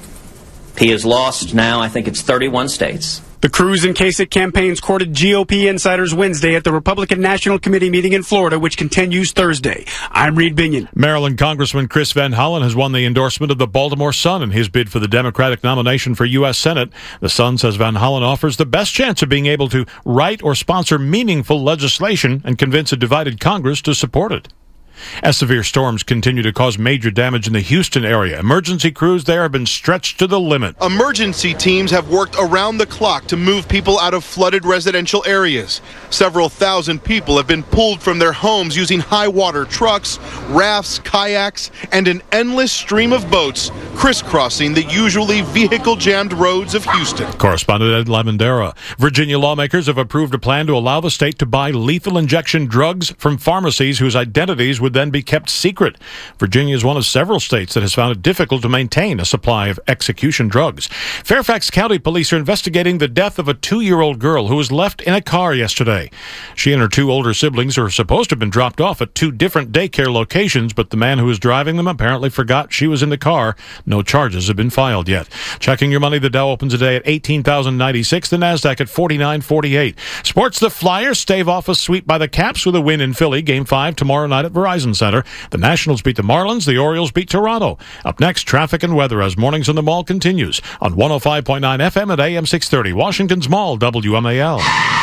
He has lost now, I think it's thirty-one states. The Cruz and Kasich campaigns courted G O P insiders Wednesday at the Republican National Committee meeting in Florida, which continues Thursday. I'm Reed Binion. Maryland Congressman Chris Van Hollen has won the endorsement of the Baltimore Sun in his bid for the Democratic nomination for U S Senate. The Sun says Van Hollen offers the best chance of being able to write or sponsor meaningful legislation and convince a divided Congress to support it. As severe storms continue to cause major damage in the Houston area, emergency crews there have been stretched to the limit. Emergency teams have worked around the clock to move people out of flooded residential areas. Several thousand people have been pulled from their homes using high water trucks, rafts, kayaks, and an endless stream of boats crisscrossing the usually vehicle-jammed roads of Houston. Correspondent Ed Lamandera. Virginia lawmakers have approved a plan to allow the state to buy lethal injection drugs from pharmacies whose identities would then be kept secret. Virginia is one of several states that has found it difficult to maintain a supply of execution drugs. Fairfax County police are investigating the death of a two-year-old girl who was left in a car yesterday. She and her two older siblings are supposed to have been dropped off at two different daycare locations, but the man who was driving them apparently forgot she was in the car. No charges have been filed yet. Checking your money, the Dow opens today at eighteen thousand ninety-six, the NASDAQ at forty-nine forty-eight. Sports, the Flyers stave off a sweep by the Caps with a win in Philly. Game five tomorrow night at Verizon Center. The Nationals beat the Marlins. The Orioles beat Toronto. Up next, traffic and weather as Mornings in the Mall continues on one oh five point nine F M at A M six thirty. Washington's Mall, W M A L.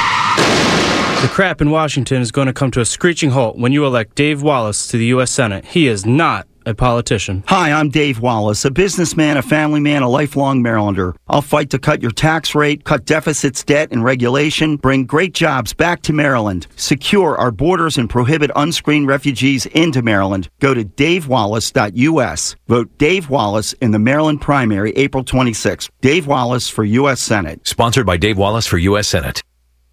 The crap in Washington is going to come to a screeching halt when you elect Dave Wallace to the U S Senate. He is not a politician. Hi, I'm Dave Wallace, a businessman, a family man, a lifelong Marylander. I'll fight to cut your tax rate, cut deficits, debt, and regulation, bring great jobs back to Maryland, secure our borders, and prohibit unscreened refugees into Maryland. Go to dave wallace dot U S. Vote Dave Wallace in the Maryland primary, April twenty-sixth. Dave Wallace for U S Senate. Sponsored by Dave Wallace for U S Senate.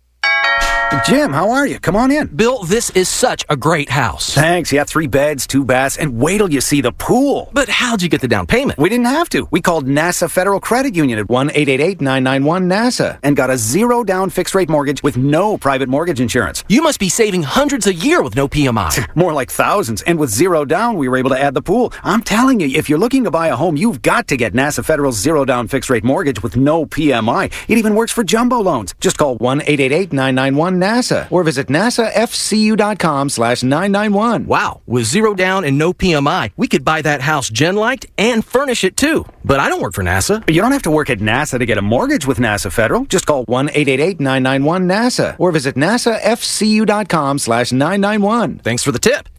Jim, how are you? Come on in. Bill, this is such a great house. Thanks. Yeah, three beds, two baths, and wait till you see the pool. But how'd you get the down payment? We didn't have to. We called NASA Federal Credit Union at one eight eight eight, nine nine one, NASA and got a zero down fixed rate mortgage with no private mortgage insurance. You must be saving hundreds a year with no P M I. More like thousands. And with zero down, we were able to add the pool. I'm telling you, if you're looking to buy a home, you've got to get NASA Federal's zero down fixed rate mortgage with no P M I. It even works for jumbo loans. Just call one eight eight eight, nine nine one, NASA or visit nasa f c u dot com slash nine nine one. Wow, with zero down and no P M I, we could buy that house Jen liked and furnish it too. But I don't work for NASA. You don't have to work at NASA to get a mortgage with NASA Federal. Just call one eight eight eight, nine nine one, NASA or visit nasa f c u dot com slash nine nine one. Thanks for the tip.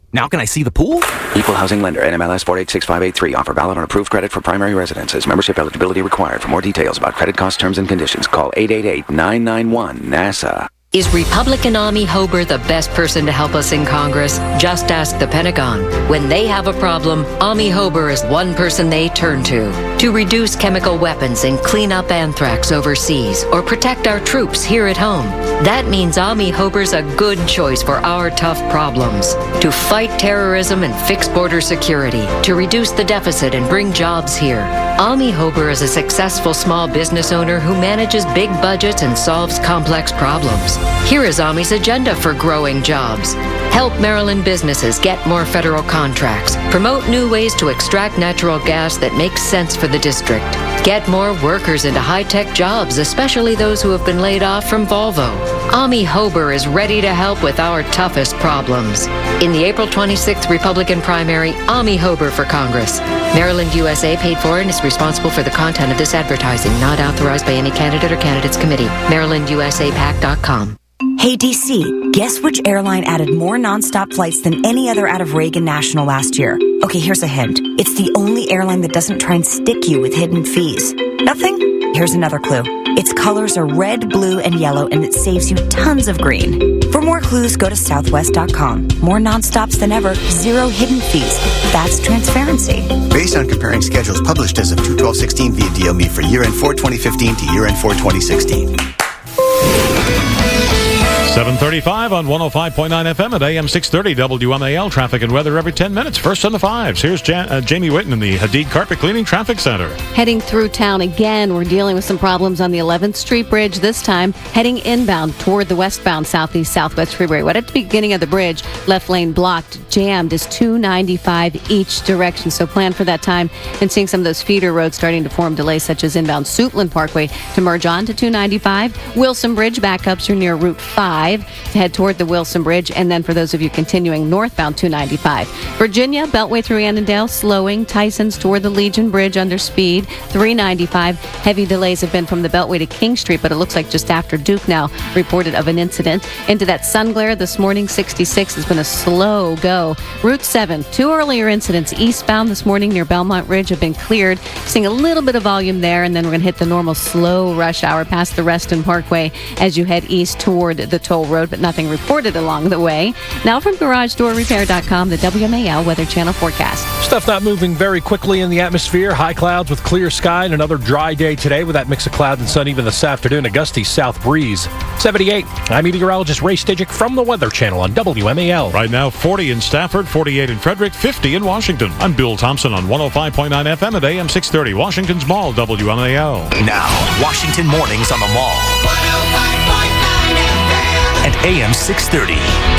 Now can I see the pool? Equal housing lender, N M L S four eight six five eight three. Offer valid on approved credit for primary residences. Membership eligibility required. For more details about credit cost terms and conditions, call eight eight eight, nine nine one, NASA. Is Republican Ami Hober the best person to help us in Congress? Just ask the Pentagon. When they have a problem, Ami Hober is one person they turn to. To reduce chemical weapons and clean up anthrax overseas, or protect our troops here at home. That means Ami Hober's a good choice for our tough problems. To fight terrorism and fix border security. To reduce the deficit and bring jobs here. Ami Hober is a successful small business owner who manages big budgets and solves complex problems. Here is Ami's agenda for growing jobs. Help Maryland businesses get more federal contracts. Promote new ways to extract natural gas that makes sense for the district. Get more workers into high-tech jobs, especially those who have been laid off from Volvo. Ami Hober is ready to help with our toughest problems. In the April twenty-sixth Republican primary, Ami Hober for Congress. Maryland U S A paid for and is responsible for the content of this advertising, not authorized by any candidate or candidates committee. Maryland U S A PAC dot com. Hey, D C, guess which airline added more nonstop flights than any other out of Reagan National last year? Okay, here's a hint. It's the only airline that doesn't try and stick you with hidden fees. Nothing? Here's another clue. Its colors are red, blue, and yellow, and it saves you tons of green. For more clues, go to southwest dot com. More nonstops than ever, zero hidden fees. That's transparency. Based on comparing schedules published as of two twelve sixteen via D L M E for year-end four twenty fifteen to year-end four twenty sixteen. seven thirty-five on one oh five point nine F M at A M six thirty W M A L. Traffic and weather every ten minutes. First on the fives. Here's Jan- uh, Jamie Whitten in the Hadid Carpet Cleaning Traffic Center. Heading through town again, we're dealing with some problems on the eleventh Street Bridge. This time, heading inbound toward the westbound Southeast Southwest Freeway. Right at the beginning of the bridge, left lane blocked, jammed is two ninety-five each direction. So plan for that time. And seeing some of those feeder roads starting to form delays, such as inbound Suitland Parkway to merge on to two ninety-five. Wilson Bridge backups are near Route five to head toward the Wilson Bridge. And then for those of you continuing northbound two ninety-five. Virginia, Beltway through Annandale, slowing. Tyson's toward the Legion Bridge under speed. three ninety-five. Heavy delays have been from the Beltway to King Street, but it looks like just after Duke now reported of an incident. Into that sun glare this morning, sixty-six has been a slow go. Route seven, two earlier incidents eastbound this morning near Belmont Ridge have been cleared. Seeing a little bit of volume there, and then we're going to hit the normal slow rush hour past the Reston Parkway as you head east toward the toll road, but nothing reported along the way. Now from garage door repair dot com, the W M A L Weather Channel forecast. Stuff not moving very quickly in the atmosphere. High clouds with clear sky and another dry day today with that mix of cloud and sun even this afternoon. A gusty south breeze. seventy-eight. I'm meteorologist Ray Stajic from the Weather Channel on W M A L. Right now, forty in Stafford, forty-eight in Frederick, fifty in Washington. I'm Bill Thompson on one oh five point nine F M at A M six thirty. Washington's Mall, W M A L. Now, Washington Mornings on the Mall. And A M six thirty.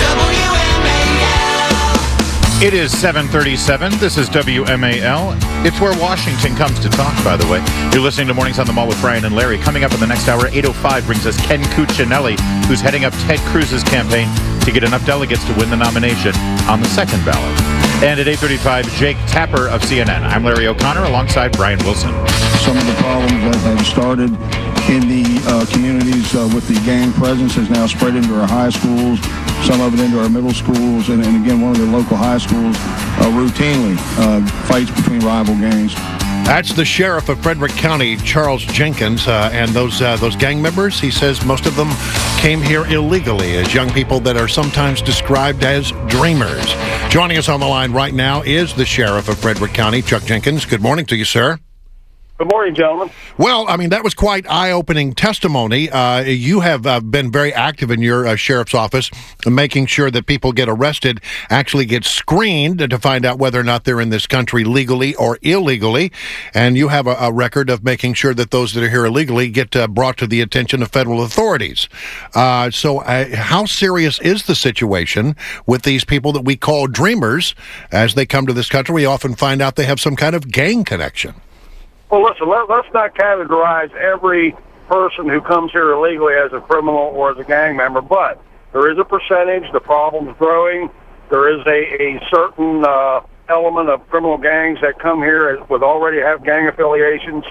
It is seven thirty-seven. This is W M A L. It's where Washington comes to talk, by the way. You're listening to Mornings on the Mall with Brian and Larry. Coming up in the next hour, eight oh five brings us Ken Cuccinelli, who's heading up Ted Cruz's campaign to get enough delegates to win the nomination on the second ballot. And at eight thirty-five, Jake Tapper of C N N. I'm Larry O'Connor alongside Brian Wilson. Some of the problems that have started in the uh, communities uh, with the gang presence has now spread into our high schools, some of it into our middle schools, and, and again, one of the local high schools uh, routinely uh, fights between rival gangs. That's the sheriff of Frederick County, Charles Jenkins, uh, and those uh, those gang members, he says most of them came here illegally as young people that are sometimes described as dreamers. Joining us on the line right now is the sheriff of Frederick County, Chuck Jenkins. Good morning to you, sir. Good morning, gentlemen. Well, I mean, that was quite eye-opening testimony. Uh, you have uh, been very active in your uh, sheriff's office, making sure that people get arrested, actually get screened to find out whether or not they're in this country legally or illegally. And you have a, a record of making sure that those that are here illegally get uh, brought to the attention of federal authorities. Uh, so uh, how serious is the situation with these people that we call dreamers? As they come to this country, we often find out they have some kind of gang connection. Well, listen, let, let's not categorize every person who comes here illegally as a criminal or as a gang member, but there is a percentage, the problem's growing. There is a, a certain uh, element of criminal gangs that come here with already have gang affiliation, so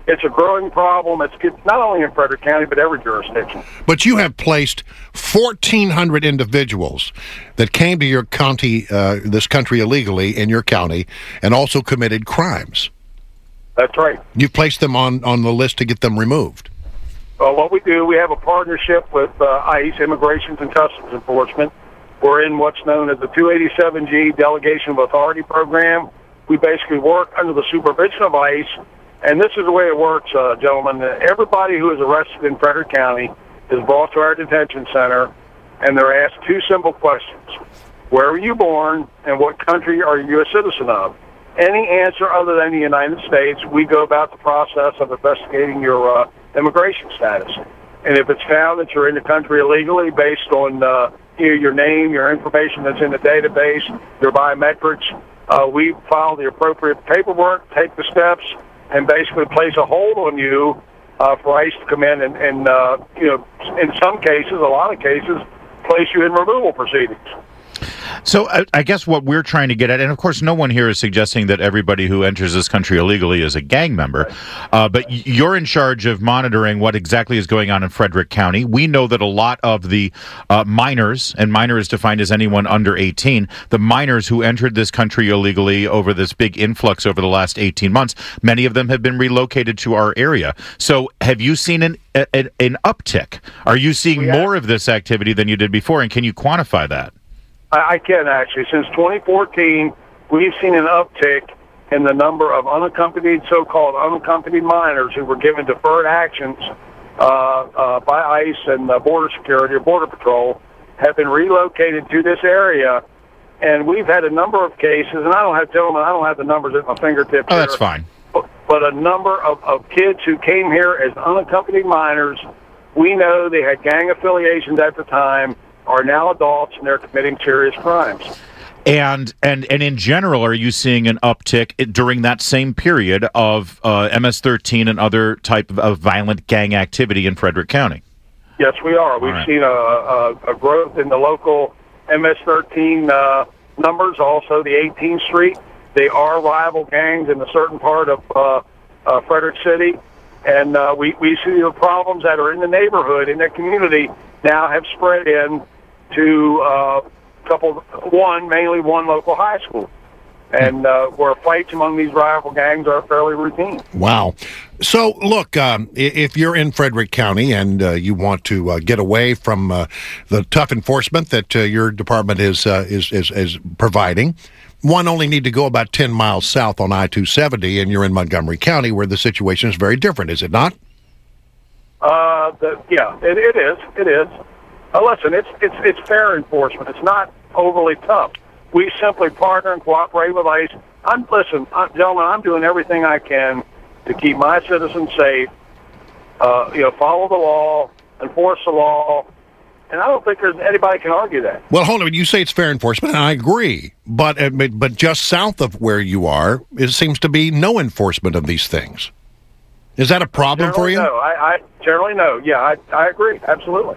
it's a growing problem. It's it's not only in Frederick County, but every jurisdiction. But you have placed fourteen hundred individuals that came to your county, uh, this country illegally in your county, and also committed crimes. That's right. You've placed them on, on the list to get them removed. Well, what we do, we have a partnership with uh, ICE, Immigration and Customs Enforcement. We're in what's known as the two eighty-seven G Delegation of Authority Program. We basically work under the supervision of ICE, and this is the way it works, uh, gentlemen. Everybody who is arrested in Frederick County is brought to our detention center, and they're asked two simple questions. Where were you born, and what country are you a citizen of? Any answer other than the United States, we go about the process of investigating your uh, immigration status. And if it's found that you're in the country illegally based on uh, you know, your name, your information that's in the database, your biometrics, uh, we file the appropriate paperwork, take the steps, and basically place a hold on you uh, for ICE to come in and, and uh, you know, in some cases, a lot of cases, place you in removal proceedings. So I, I guess what we're trying to get at, and of course no one here is suggesting that everybody who enters this country illegally is a gang member, uh, but you're in charge of monitoring what exactly is going on in Frederick County. We know that a lot of the uh, minors, and minor is defined as anyone under eighteen, the minors who entered this country illegally over this big influx over the last eighteen months, many of them have been relocated to our area. So have you seen an, an, an uptick? Are you seeing more of this activity than you did before, and can you quantify that? I can, actually. Since twenty fourteen, we've seen an uptick in the number of unaccompanied, so-called unaccompanied minors who were given deferred actions uh, uh, by ICE and uh, Border Security or Border Patrol have been relocated to this area. And we've had a number of cases, and I don't have, gentlemen, I don't have the numbers at my fingertips. Oh, that's here, fine. But, but a number of, of kids who came here as unaccompanied minors, we know they had gang affiliations at the time, are now adults, and they're committing serious crimes. And and and in general, are you seeing an uptick during that same period of uh, M S thirteen and other type of, of violent gang activity in Frederick County? Yes, we are. We've right. seen a, a, a growth in the local M S thirteen uh, numbers, also the eighteenth Street. They are rival gangs in a certain part of uh, uh, Frederick City. And uh, we, we see the problems that are in the neighborhood, in the community, now have spread in to uh, couple, one, mainly one local high school. And uh, where fights among these rival gangs are fairly routine. Wow. So, look, um, if you're in Frederick County and uh, you want to uh, get away from uh, the tough enforcement that uh, your department is, uh, is, is, is providing, one only need to go about ten miles south on I two seventy, and you're in Montgomery County, where the situation is very different, is it not? Uh, the, yeah, it, it is. It is. Uh, listen, it's it's it's fair enforcement. It's not overly tough. We simply partner and cooperate with ICE. I'm listen, I'm, gentlemen. I'm doing everything I can to keep my citizens safe. Uh, you know, follow the law, enforce the law. And I don't think there's anybody can argue that. Well, hold on. You say it's fair enforcement, and I agree. But uh, but just south of where you are, it seems to be no enforcement of these things. Is that a problem generally for you? No, I, I generally no. Yeah, I, I agree. Absolutely.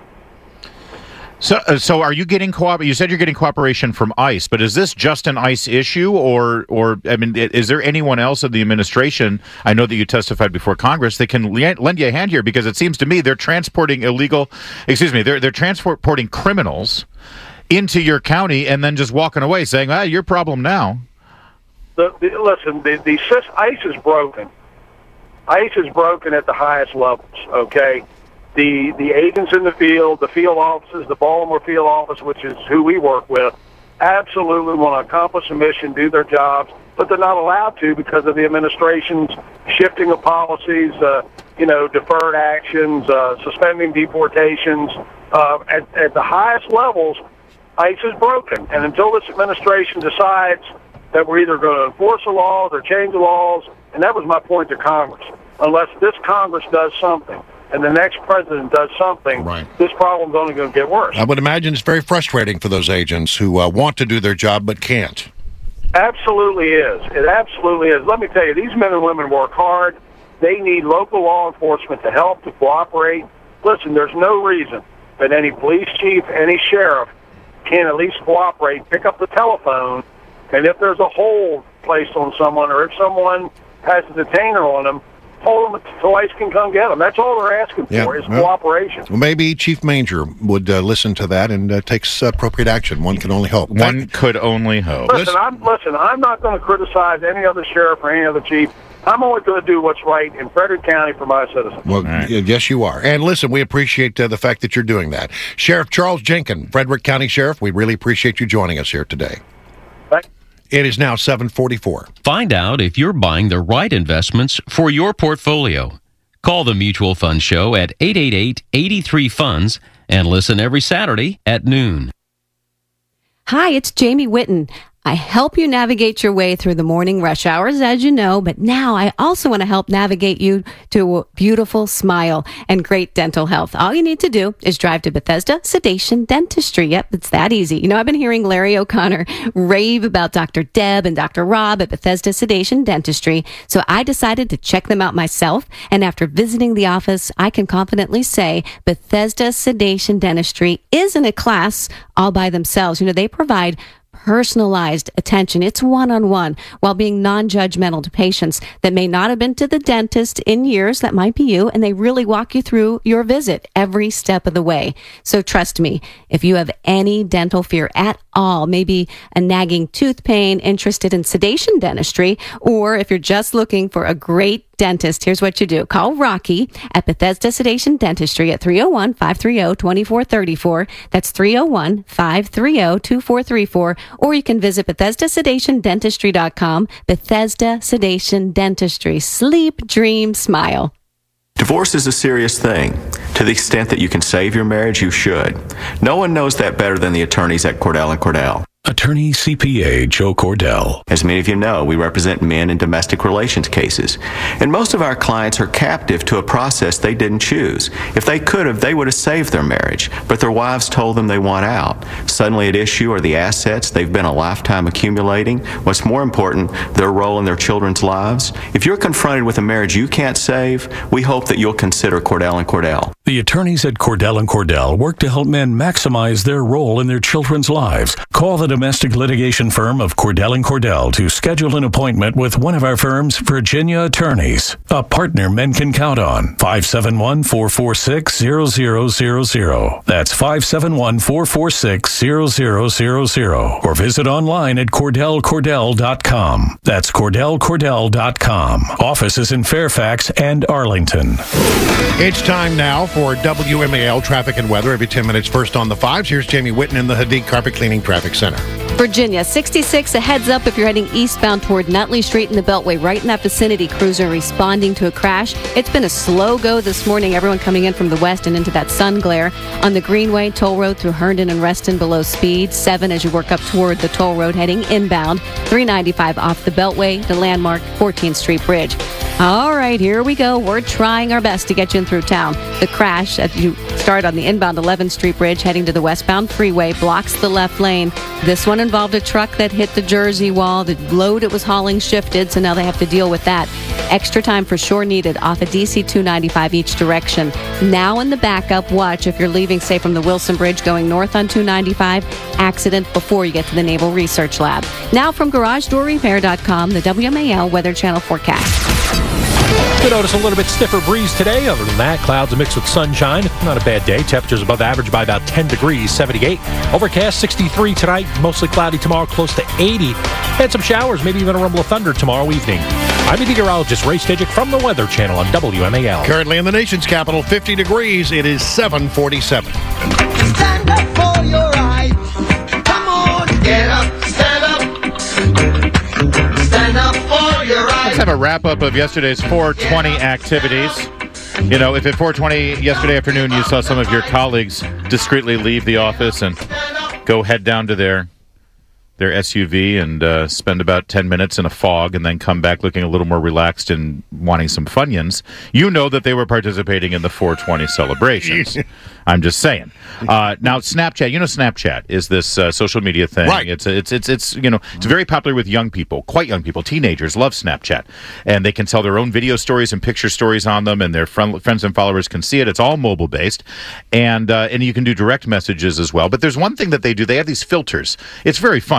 So, uh, so are you getting co-op? You said you're getting cooperation from ICE, but is this just an ICE issue, or, or I mean, is there anyone else in the administration? I know that you testified before Congress that can lend you a hand here, because it seems to me they're transporting illegal, excuse me, they're they're transporting criminals into your county and then just walking away, saying, "Ah, your problem now." The, the, listen, the, the ICE is broken. ICE is broken at the highest levels. Okay. The the agents in the field, the field offices, the Baltimore field office, which is who we work with, absolutely want to accomplish a mission, do their jobs, but they're not allowed to because of the administration's shifting of policies, uh, you know, deferred actions, uh, suspending deportations. Uh, at, at the highest levels, ICE is broken. And until this administration decides that we're either going to enforce the laws or change the laws, and that was my point to Congress, unless this Congress does something, and the next president does something, right, this problem's only going to get worse. I would imagine it's very frustrating for those agents who uh, want to do their job but can't. Absolutely is. It absolutely is. Let me tell you, these men and women work hard. They need local law enforcement to help, to cooperate. Listen, there's no reason that any police chief, any sheriff can at least cooperate, pick up the telephone, and if there's a hold placed on someone or if someone has a detainer on them, told them that the lights can come get them. That's all they're asking Yeah, for is well, cooperation. Well, maybe Chief Manger would uh, listen to that and uh, takes appropriate action. One can only hope. One could only hope. Listen, I'm listen. I'm not going to criticize any other sheriff or any other chief. I'm only going to do what's right in Frederick County for my citizens. Well, y- yes, you are. And listen, we appreciate uh, the fact that you're doing that. Sheriff Charles Jenkins, Frederick County Sheriff, we really appreciate you joining us here today. Thank It is now seven forty-four. Find out if you're buying the right investments for your portfolio. Call the Mutual Fund Show at eight eight eight, eight three, funds and listen every Saturday at noon. Hi, it's Jamie Whitten. I help you navigate your way through the morning rush hours, as you know, but now I also want to help navigate you to a beautiful smile and great dental health. All you need to do is drive to Bethesda Sedation Dentistry. Yep, it's that easy. You know, I've been hearing Larry O'Connor rave about Doctor Deb and Doctor Rob at Bethesda Sedation Dentistry, so I decided to check them out myself, and after visiting the office, I can confidently say Bethesda Sedation Dentistry isn't a class all by themselves. You know, they provide personalized attention. It's one-on-one while being non-judgmental to patients that may not have been to the dentist in years. That might be you. And they really walk you through your visit every step of the way. So trust me, if you have any dental fear at all, maybe a nagging tooth pain, interested in sedation dentistry, or if you're just looking for a great dentist, here's what you do. Call Rocky at Bethesda Sedation Dentistry at three oh one, five three oh, two four three four. That's three oh one, five three oh, two four three four. Or you can visit Bethesda Sedation Dentistry dot com. Bethesda Sedation Dentistry. Sleep, dream, smile. Divorce is a serious thing. To the extent that you can save your marriage, you should. No one knows that better than the attorneys at Cordell and Cordell. Attorney C P A Joe Cordell. As many of you know, we represent men in domestic relations cases. And most of our clients are captive to a process they didn't choose. If they could have, they would have saved their marriage. But their wives told them they want out. Suddenly at issue are the assets they've been a lifetime accumulating. What's more important, their role in their children's lives. If you're confronted with a marriage you can't save, we hope that you'll consider Cordell and Cordell. The attorneys at Cordell and Cordell work to help men maximize their role in their children's lives. Call the domestic litigation firm of Cordell and Cordell to schedule an appointment with one of our firm's Virginia attorneys. A partner men can count on. five seven one, four four six, zero zero zero zero. That's five seven one, four four six, zero zero zero zero. Or visit online at cordell cordell dot com. That's cordell cordell dot com. Offices in Fairfax and Arlington. It's time now for W M A L traffic and weather every ten minutes. First on the fives, here's Jamie Whitten in the Hadid Carpet Cleaning Traffic Center. Virginia, sixty-six, a heads up if you're heading eastbound toward Nutley Street in the Beltway, right in that vicinity. Crews are responding to a crash. It's been a slow go this morning, everyone coming in from the west and into that sun glare. On the Greenway, toll road through Herndon and Reston below speed. seven as you work up toward the toll road heading inbound. three ninety-five off the Beltway, the landmark fourteenth Street Bridge. All right, here we go. We're trying our best to get you in through town. The crash as you start on the inbound eleventh Street Bridge heading to the westbound freeway blocks the left lane. This one involved a truck that hit the Jersey wall. The load it was hauling shifted, so now they have to deal with that. Extra time for sure needed off of D C two ninety-five each direction. Now in the backup, watch if you're leaving, say, from the Wilson Bridge going north on two ninety-five. Accident before you get to the Naval Research Lab. Now from garage door repair dot com, the W M A L Weather Channel forecast. We notice a little bit stiffer breeze today. Other than that, clouds mixed with sunshine. Not a bad day. Temperatures above average by about ten degrees, seventy-eight. Overcast, sixty-three tonight. Mostly cloudy tomorrow, close to eighty. And some showers, maybe even a rumble of thunder tomorrow evening. I'm meteorologist Ray Stajic from the Weather Channel on W M A L. Currently in the nation's capital, fifty degrees. It is seven forty-seven. Stand up for your rights. Come on, get up, stand up. Stand up for your rights. Let's have a wrap-up of yesterday's four twenty activities. You know, if at four twenty yesterday afternoon you saw some of your colleagues discreetly leave the office and go head down to their their S U V and uh, spend about ten minutes in a fog and then come back looking a little more relaxed and wanting some Funyuns, you know that they were participating in the four twenty celebrations. I'm just saying. Uh, now, Snapchat, you know Snapchat is this uh, social media thing. Right. It's, it's, it's, it's, you know, it's very popular with young people, quite young people. Teenagers love Snapchat. And they can tell their own video stories and picture stories on them, and their friend, friends and followers can see it. It's all mobile-based. And, uh, and you can do direct messages as well. But there's one thing that they do. They have these filters. It's very fun.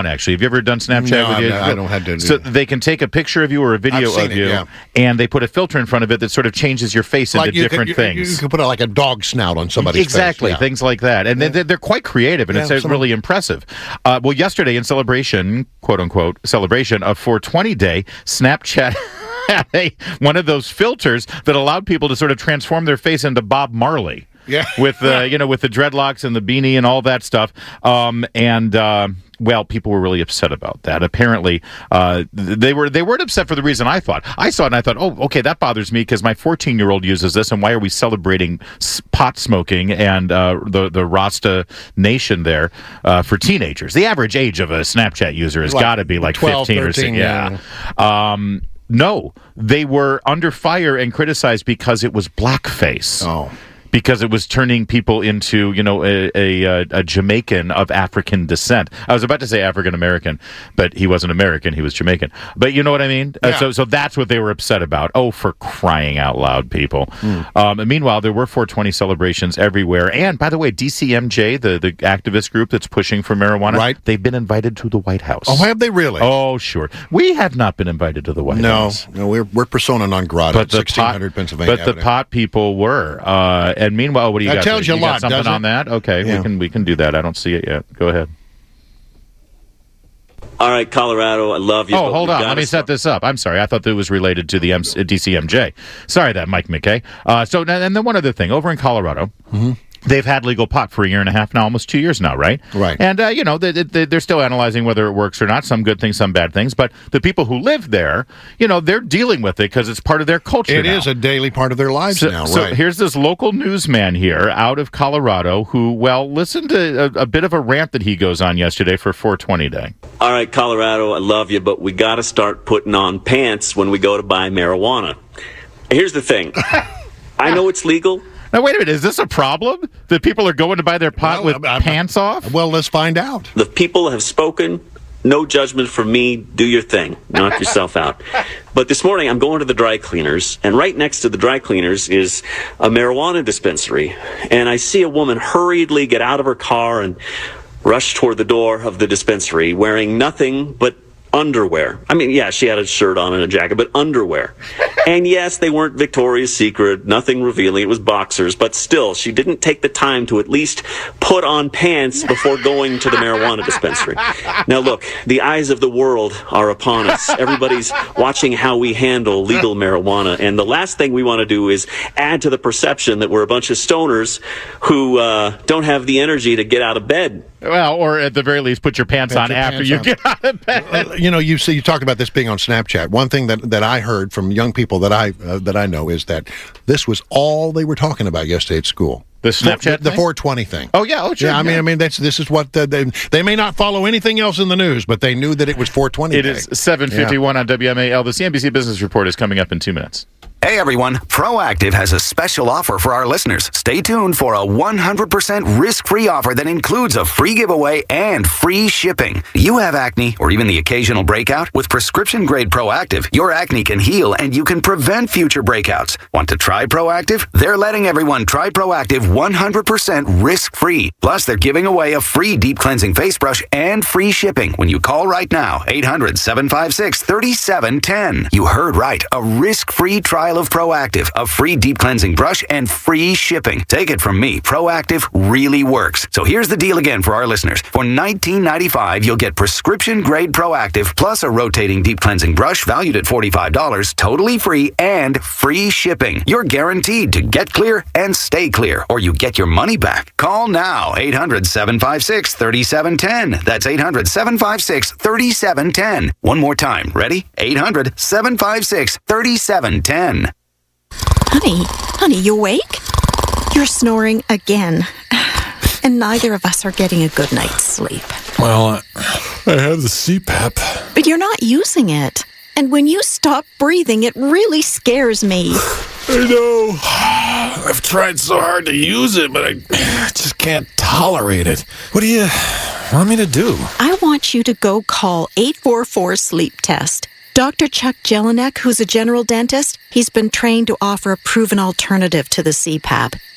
fun, actually. Have you ever done Snapchat No, with you? I don't have to do So that. they can take a picture of you or a video I've seen of it, you, yeah. and they put a filter in front of it that sort of changes your face Like into you different could, you, things. You could put a, like a dog snout on somebody's exactly, face. Yeah. things like that. And Yeah. they're, they're quite creative, and Yeah, it's uh, some- really impressive. Uh, well, yesterday in celebration, quote-unquote, celebration of four twenty Day, Snapchat had a, one of those filters that allowed people to sort of transform their face into Bob Marley. Yeah. with uh, you know, with the dreadlocks and the beanie and all that stuff. Um, and uh, well, people were really upset about that. Apparently, uh, they were they weren't upset for the reason I thought. I saw it and I thought, oh, okay, that bothers me because my fourteen-year-old uses this, and why are we celebrating s- pot smoking and uh, the the Rasta Nation there uh, for teenagers? The average age of a Snapchat user has Like got to be like twelve, fifteen or thirteen, sixteen. Yeah. Um, no, they were under fire and criticized because it was blackface. Oh. Because it was turning people into, you know, a, a, a Jamaican of African descent. I was about to say African American, but he wasn't American; he was Jamaican. But you know what I mean. Yeah. Uh, so, so that's what they were upset about. Oh, for crying out loud, people! Mm. Um, and meanwhile, there were four twenty celebrations everywhere. And by the way, D C M J, the the activist group that's pushing for marijuana, Right. they've been invited to the White House. Oh, have they really? Oh, sure. We have not been invited to the White no, House. no, we're we're persona non grata. But the sixteen hundred pot, Pennsylvania but the Avenue. pot people were. Uh, and meanwhile, what do you That got? tells you a got lot, something doesn't on it? that? Okay, Yeah. we can we can do that. I don't see it yet. Go ahead. All right, Colorado, I love you. Oh, but hold we on. gotta Let me start- set this up. I'm sorry. I thought that was related to the M- D C M J. Sorry, that Mike McKay. Uh, so, and then one other thing. Over in Colorado, Mm-hmm. they've had legal pot for a year and a half now, almost two years now, right? Right. And, uh, you know, they, they, they're still analyzing whether it works or not. Some good things, some bad things. But the people who live there, you know, they're dealing with it because it's part of their culture It now. is a daily part of their lives So, now, so right? here's this local newsman here out of Colorado who, well, listen to a, a bit of a rant that he goes on yesterday for four twenty Day. All right, Colorado, I love you, but we got to start putting on pants when we go to buy marijuana. Here's the thing. I know it's legal. Now, wait a minute. Is this a problem that people are going to buy their pot Well, with I'm- pants off? Well, let's find out. The people have spoken. No judgment from me. Do your thing. Knock yourself out. But this morning, I'm going to the dry cleaners, and right next to the dry cleaners is a marijuana dispensary. And I see a woman hurriedly get out of her car and rush toward the door of the dispensary wearing nothing but underwear. I mean, yeah, she had a shirt on and a jacket, but underwear. And yes, they weren't Victoria's Secret, nothing revealing. It was boxers, but still, she didn't take the time to at least put on pants before going to the marijuana dispensary. Now look, the eyes of the world are upon us. Everybody's watching how we handle legal marijuana, and the last thing we want to do is add to the perception that we're a bunch of stoners who uh, don't have the energy to get out of bed. Well, or at the very least, put your pants Put on your after pants you on. get out of bed. Uh, you know, you see, you talked about this being on Snapchat. One thing that, that I heard from young people that I uh, that I know is that this was all they were talking about yesterday at school. The Snapchat the, the thing? four twenty thing. Oh yeah, oh sure. Yeah, I mean, yeah. I mean, that's this is what the, they they may not follow anything else in the news, but they knew that it was four twenty. It day. is seven fifty-one on W M A L. The C N B C Business Report is coming up in two minutes. Hey everyone, Proactive has a special offer for our listeners. Stay tuned for a one hundred percent risk-free offer that includes a free giveaway and free shipping. You have acne or even the occasional breakout? With prescription-grade Proactive, your acne can heal and you can prevent future breakouts. Want to try Proactive? They're letting everyone try Proactive one hundred percent risk-free. Plus, they're giving away a free deep cleansing face brush and free shipping when you call right now, eight hundred, seven five six, three seven one zero. You heard right, a risk-free trial of Proactive, a free deep cleansing brush, and free shipping. Take it from me, Proactive really works. So here's the deal again for our listeners. For nineteen ninety-five dollars, you'll get prescription-grade Proactive plus a rotating deep cleansing brush valued at forty-five dollars, totally free, and free shipping. You're guaranteed to get clear and stay clear, or you get your money back. Call now, eight hundred, seven five six, three seven one zero. That's eight hundred, seven five six, three seven one zero. One more time. Ready? eight hundred, seven five six, three seven one zero. Honey, honey, you awake? You're snoring again. And neither of us are getting a good night's sleep. Well, I, I have the C PAP. But you're not using it. And when you stop breathing, it really scares me. I know. I've tried so hard to use it, but I just can't tolerate it. What do you want me to do? I want you to go call eight four four sleep test. Doctor Chuck Jelinek, who's a general dentist, he's been trained to offer a proven alternative to the C PAP.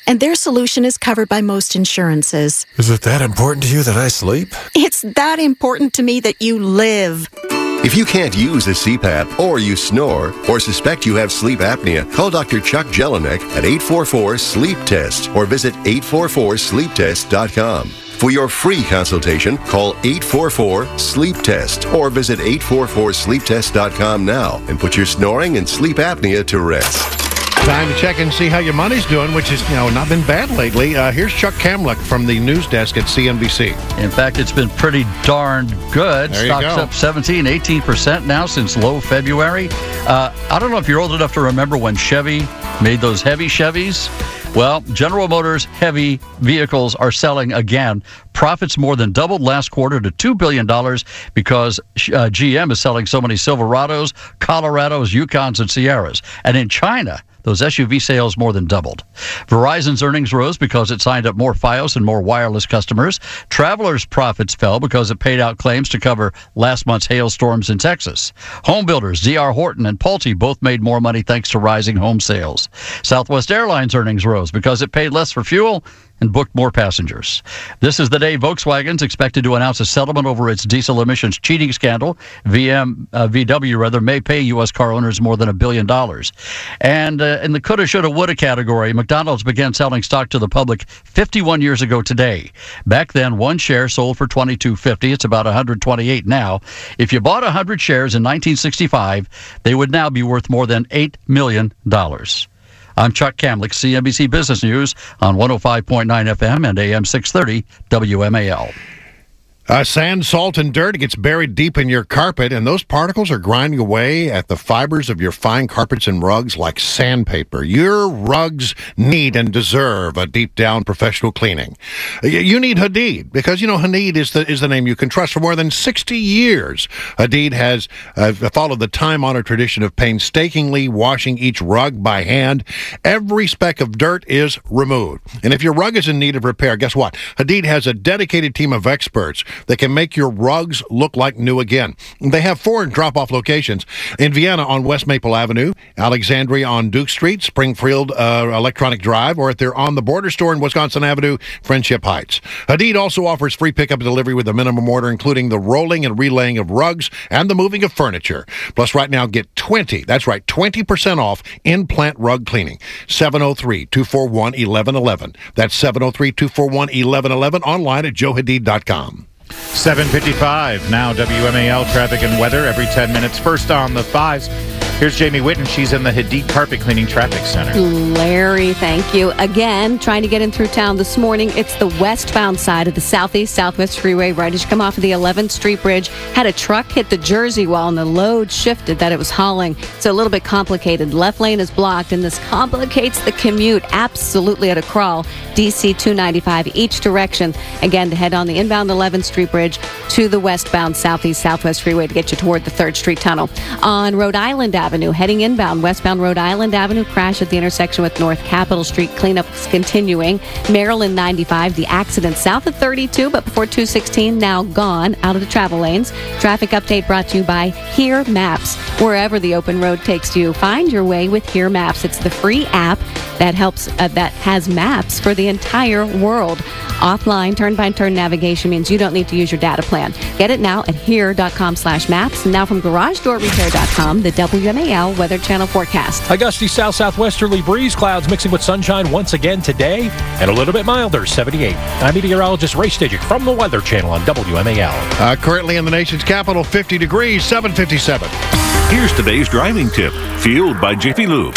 and their solution is covered by most insurances. Is it that important to you that I sleep? It's that important to me that you live. If you can't use a C PAP, or you snore, or suspect you have sleep apnea, call Doctor Chuck Jelinek at eight four four, sleep test or visit eight four four sleep test dot com. For your free consultation, call eight four four, sleep test or visit eight four four sleep test dot com now and put your snoring and sleep apnea to rest. Time to check and see how your money's doing, which has, you know, not been bad lately. Uh, here's Chuck Kamlick from the news desk at C N B C. In fact, it's been pretty darn good. There you Stocks go. up seventeen, eighteen percent now since low February. Uh, I don't know if you're old enough to remember when Chevy made those heavy Chevys. Well, General Motors heavy vehicles are selling again. Profits more than doubled last quarter to two billion dollars because uh, G M is selling so many Silverados, Colorados, Yukons, and Sierras. And in China, those S U V sales more than doubled. Verizon's earnings rose because it signed up more Fios and more wireless customers. Travelers' profits fell because it paid out claims to cover last month's hailstorms in Texas. Home builders D R Horton and Pulte both made more money thanks to rising home sales. Southwest Airlines earnings rose because it paid less for fuel and booked more passengers. This is the day Volkswagen's expected to announce a settlement over its diesel emissions cheating scandal. V M, uh, V W rather, may pay U S car owners more than a billion dollars. And uh, in the coulda, shoulda, woulda category, McDonald's began selling stock to the public fifty-one years ago today. Back then, one share sold for twenty-two fifty. It's about one hundred twenty-eight now. If you bought one hundred shares in nineteen sixty-five, they would now be worth more than eight million dollars. I'm Chuck Kamlick, C N B C Business News on one oh five point nine F M and A M six thirty W M A L. Uh, sand, salt, and dirt gets buried deep in your carpet, and those particles are grinding away at the fibers of your fine carpets and rugs like sandpaper. Your rugs need and deserve a deep-down professional cleaning. You need Hadid, because, you know, Hadid is the is the name you can trust. For more than sixty years, Hadid has uh, followed the time-honored tradition of painstakingly washing each rug by hand. Every speck of dirt is removed. And if your rug is in need of repair, guess what? Hadid has a dedicated team of experts that can make your rugs look like new again. They have four drop-off locations in Vienna on West Maple Avenue, Alexandria on Duke Street, Springfield uh, Electronic Drive, or at their On the Border store in Wisconsin Avenue, Friendship Heights. Hadid also offers free pickup and delivery with a minimum order, including the rolling and relaying of rugs and the moving of furniture. Plus, right now, get twenty, that's right, twenty percent off in-plant rug cleaning. seven oh three, two four one, one one one one. That's seven oh three, two four one, one one one one, online at joe hadid dot com. seven fifty-five, now W M A L traffic and weather every ten minutes. First on the fives, here's Jamie Whitten. She's in the Hadid Carpet Cleaning Traffic Center. Larry, thank you. Again, trying to get in through town this morning. It's the westbound side of the Southeast Southwest Freeway. Right as you come off of the eleventh Street Bridge, had a truck hit the Jersey wall and the load shifted that it was hauling. It's a little bit complicated. Left lane is blocked and this complicates the commute absolutely at a crawl. D C two ninety-five each direction. Again, to head on the inbound eleventh Street Bridge to the westbound Southeast Southwest Freeway to get you toward the third Street Tunnel. On Rhode Island Avenue, heading inbound, westbound Rhode Island Avenue, crash at the intersection with North Capitol Street. Cleanup is continuing. Maryland ninety-five, the accident south of thirty-two, but before two sixteen, now gone out of the travel lanes. Traffic update brought to you by Here Maps. Wherever the open road takes you, find your way with Here Maps. It's the free app that helps, uh, that has maps for the entire world. Offline turn-by-turn navigation means you don't need to use your data plan. Get it now at here.com slash maps. And now from garage door repair dot com, the W M A L Weather Channel forecast. A gusty south-southwesterly breeze, clouds mixing with sunshine once again today, and a little bit milder, seventy-eight. I'm meteorologist Ray Stidgick from the Weather Channel on W M A L. Uh, currently in the nation's capital, fifty degrees, seven fifty-seven. Here's today's driving tip, fueled by Jiffy Lube.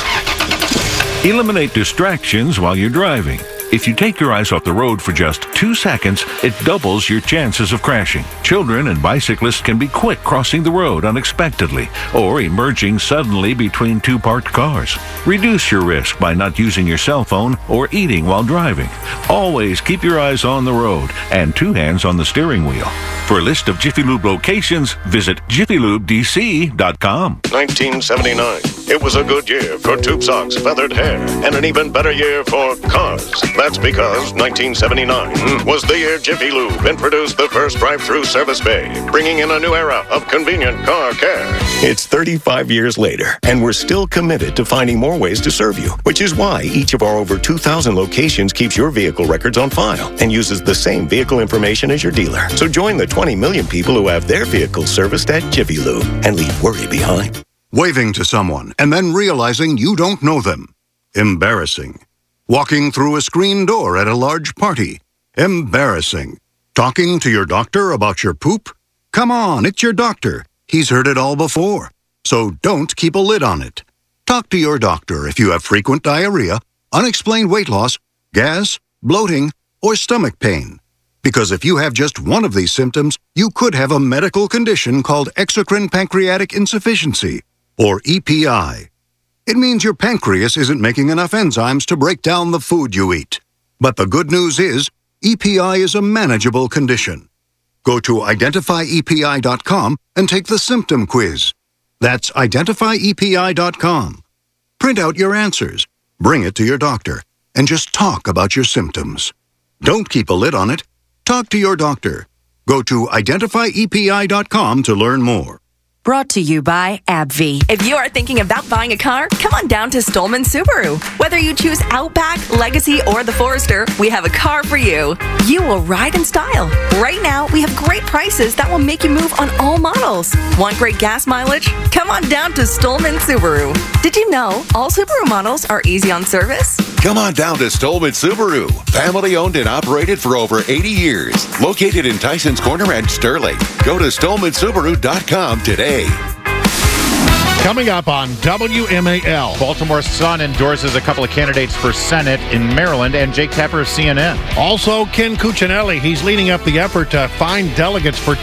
Eliminate distractions while you're driving. If you take your eyes off the road for just two seconds, it doubles your chances of crashing. Children and bicyclists can be quick crossing the road unexpectedly or emerging suddenly between two parked cars. Reduce your risk by not using your cell phone or eating while driving. Always keep your eyes on the road and two hands on the steering wheel. For a list of Jiffy Lube locations, visit jiffy lube d c dot com. nineteen seventy-nine. It was a good year for tube socks, feathered hair, and an even better year for cars. That's because nineteen seventy-nine eighty-seven was the year Jiffy Lube introduced the first drive-through service bay, bringing in a new era of convenient car care. It's thirty-five years later, and we're still committed to finding more ways to serve you, which is why each of our over two thousand locations keeps your vehicle records on file and uses the same vehicle information as your dealer. So join the twenty million people who have their vehicles serviced at Jiffy Lube and leave worry behind. Waving to someone and then realizing you don't know them. Embarrassing. Walking through a screen door at a large party. Embarrassing. Talking to your doctor about your poop? Come on, it's your doctor. He's heard it all before. So don't keep a lid on it. Talk to your doctor if you have frequent diarrhea, unexplained weight loss, gas, bloating, or stomach pain. Because if you have just one of these symptoms, you could have a medical condition called exocrine pancreatic insufficiency, or E P I. It means your pancreas isn't making enough enzymes to break down the food you eat. But the good news is, E P I is a manageable condition. Go to identify E P I dot com and take the symptom quiz. That's identify E P I dot com. Print out your answers, bring it to your doctor, and just talk about your symptoms. Don't keep a lid on it. Talk to your doctor. Go to identify E P I dot com to learn more. Brought to you by AbbVie. If you are thinking about buying a car, come on down to Stolman Subaru. Whether you choose Outback, Legacy, or the Forester, we have a car for you. You will ride in style. Right now, we have great prices that will make you move on all models. Want great gas mileage? Come on down to Stolman Subaru. Did you know all Subaru models are easy on service? Come on down to Stolman Subaru. Family owned and operated for over eighty years. Located in Tyson's Corner and Sterling. Go to Stolman Subaru dot com today. Coming up on W M A L. Baltimore Sun endorses a couple of candidates for Senate in Maryland, and Jake Tapper of C N N. Also, Ken Cuccinelli. He's leading up the effort to find delegates for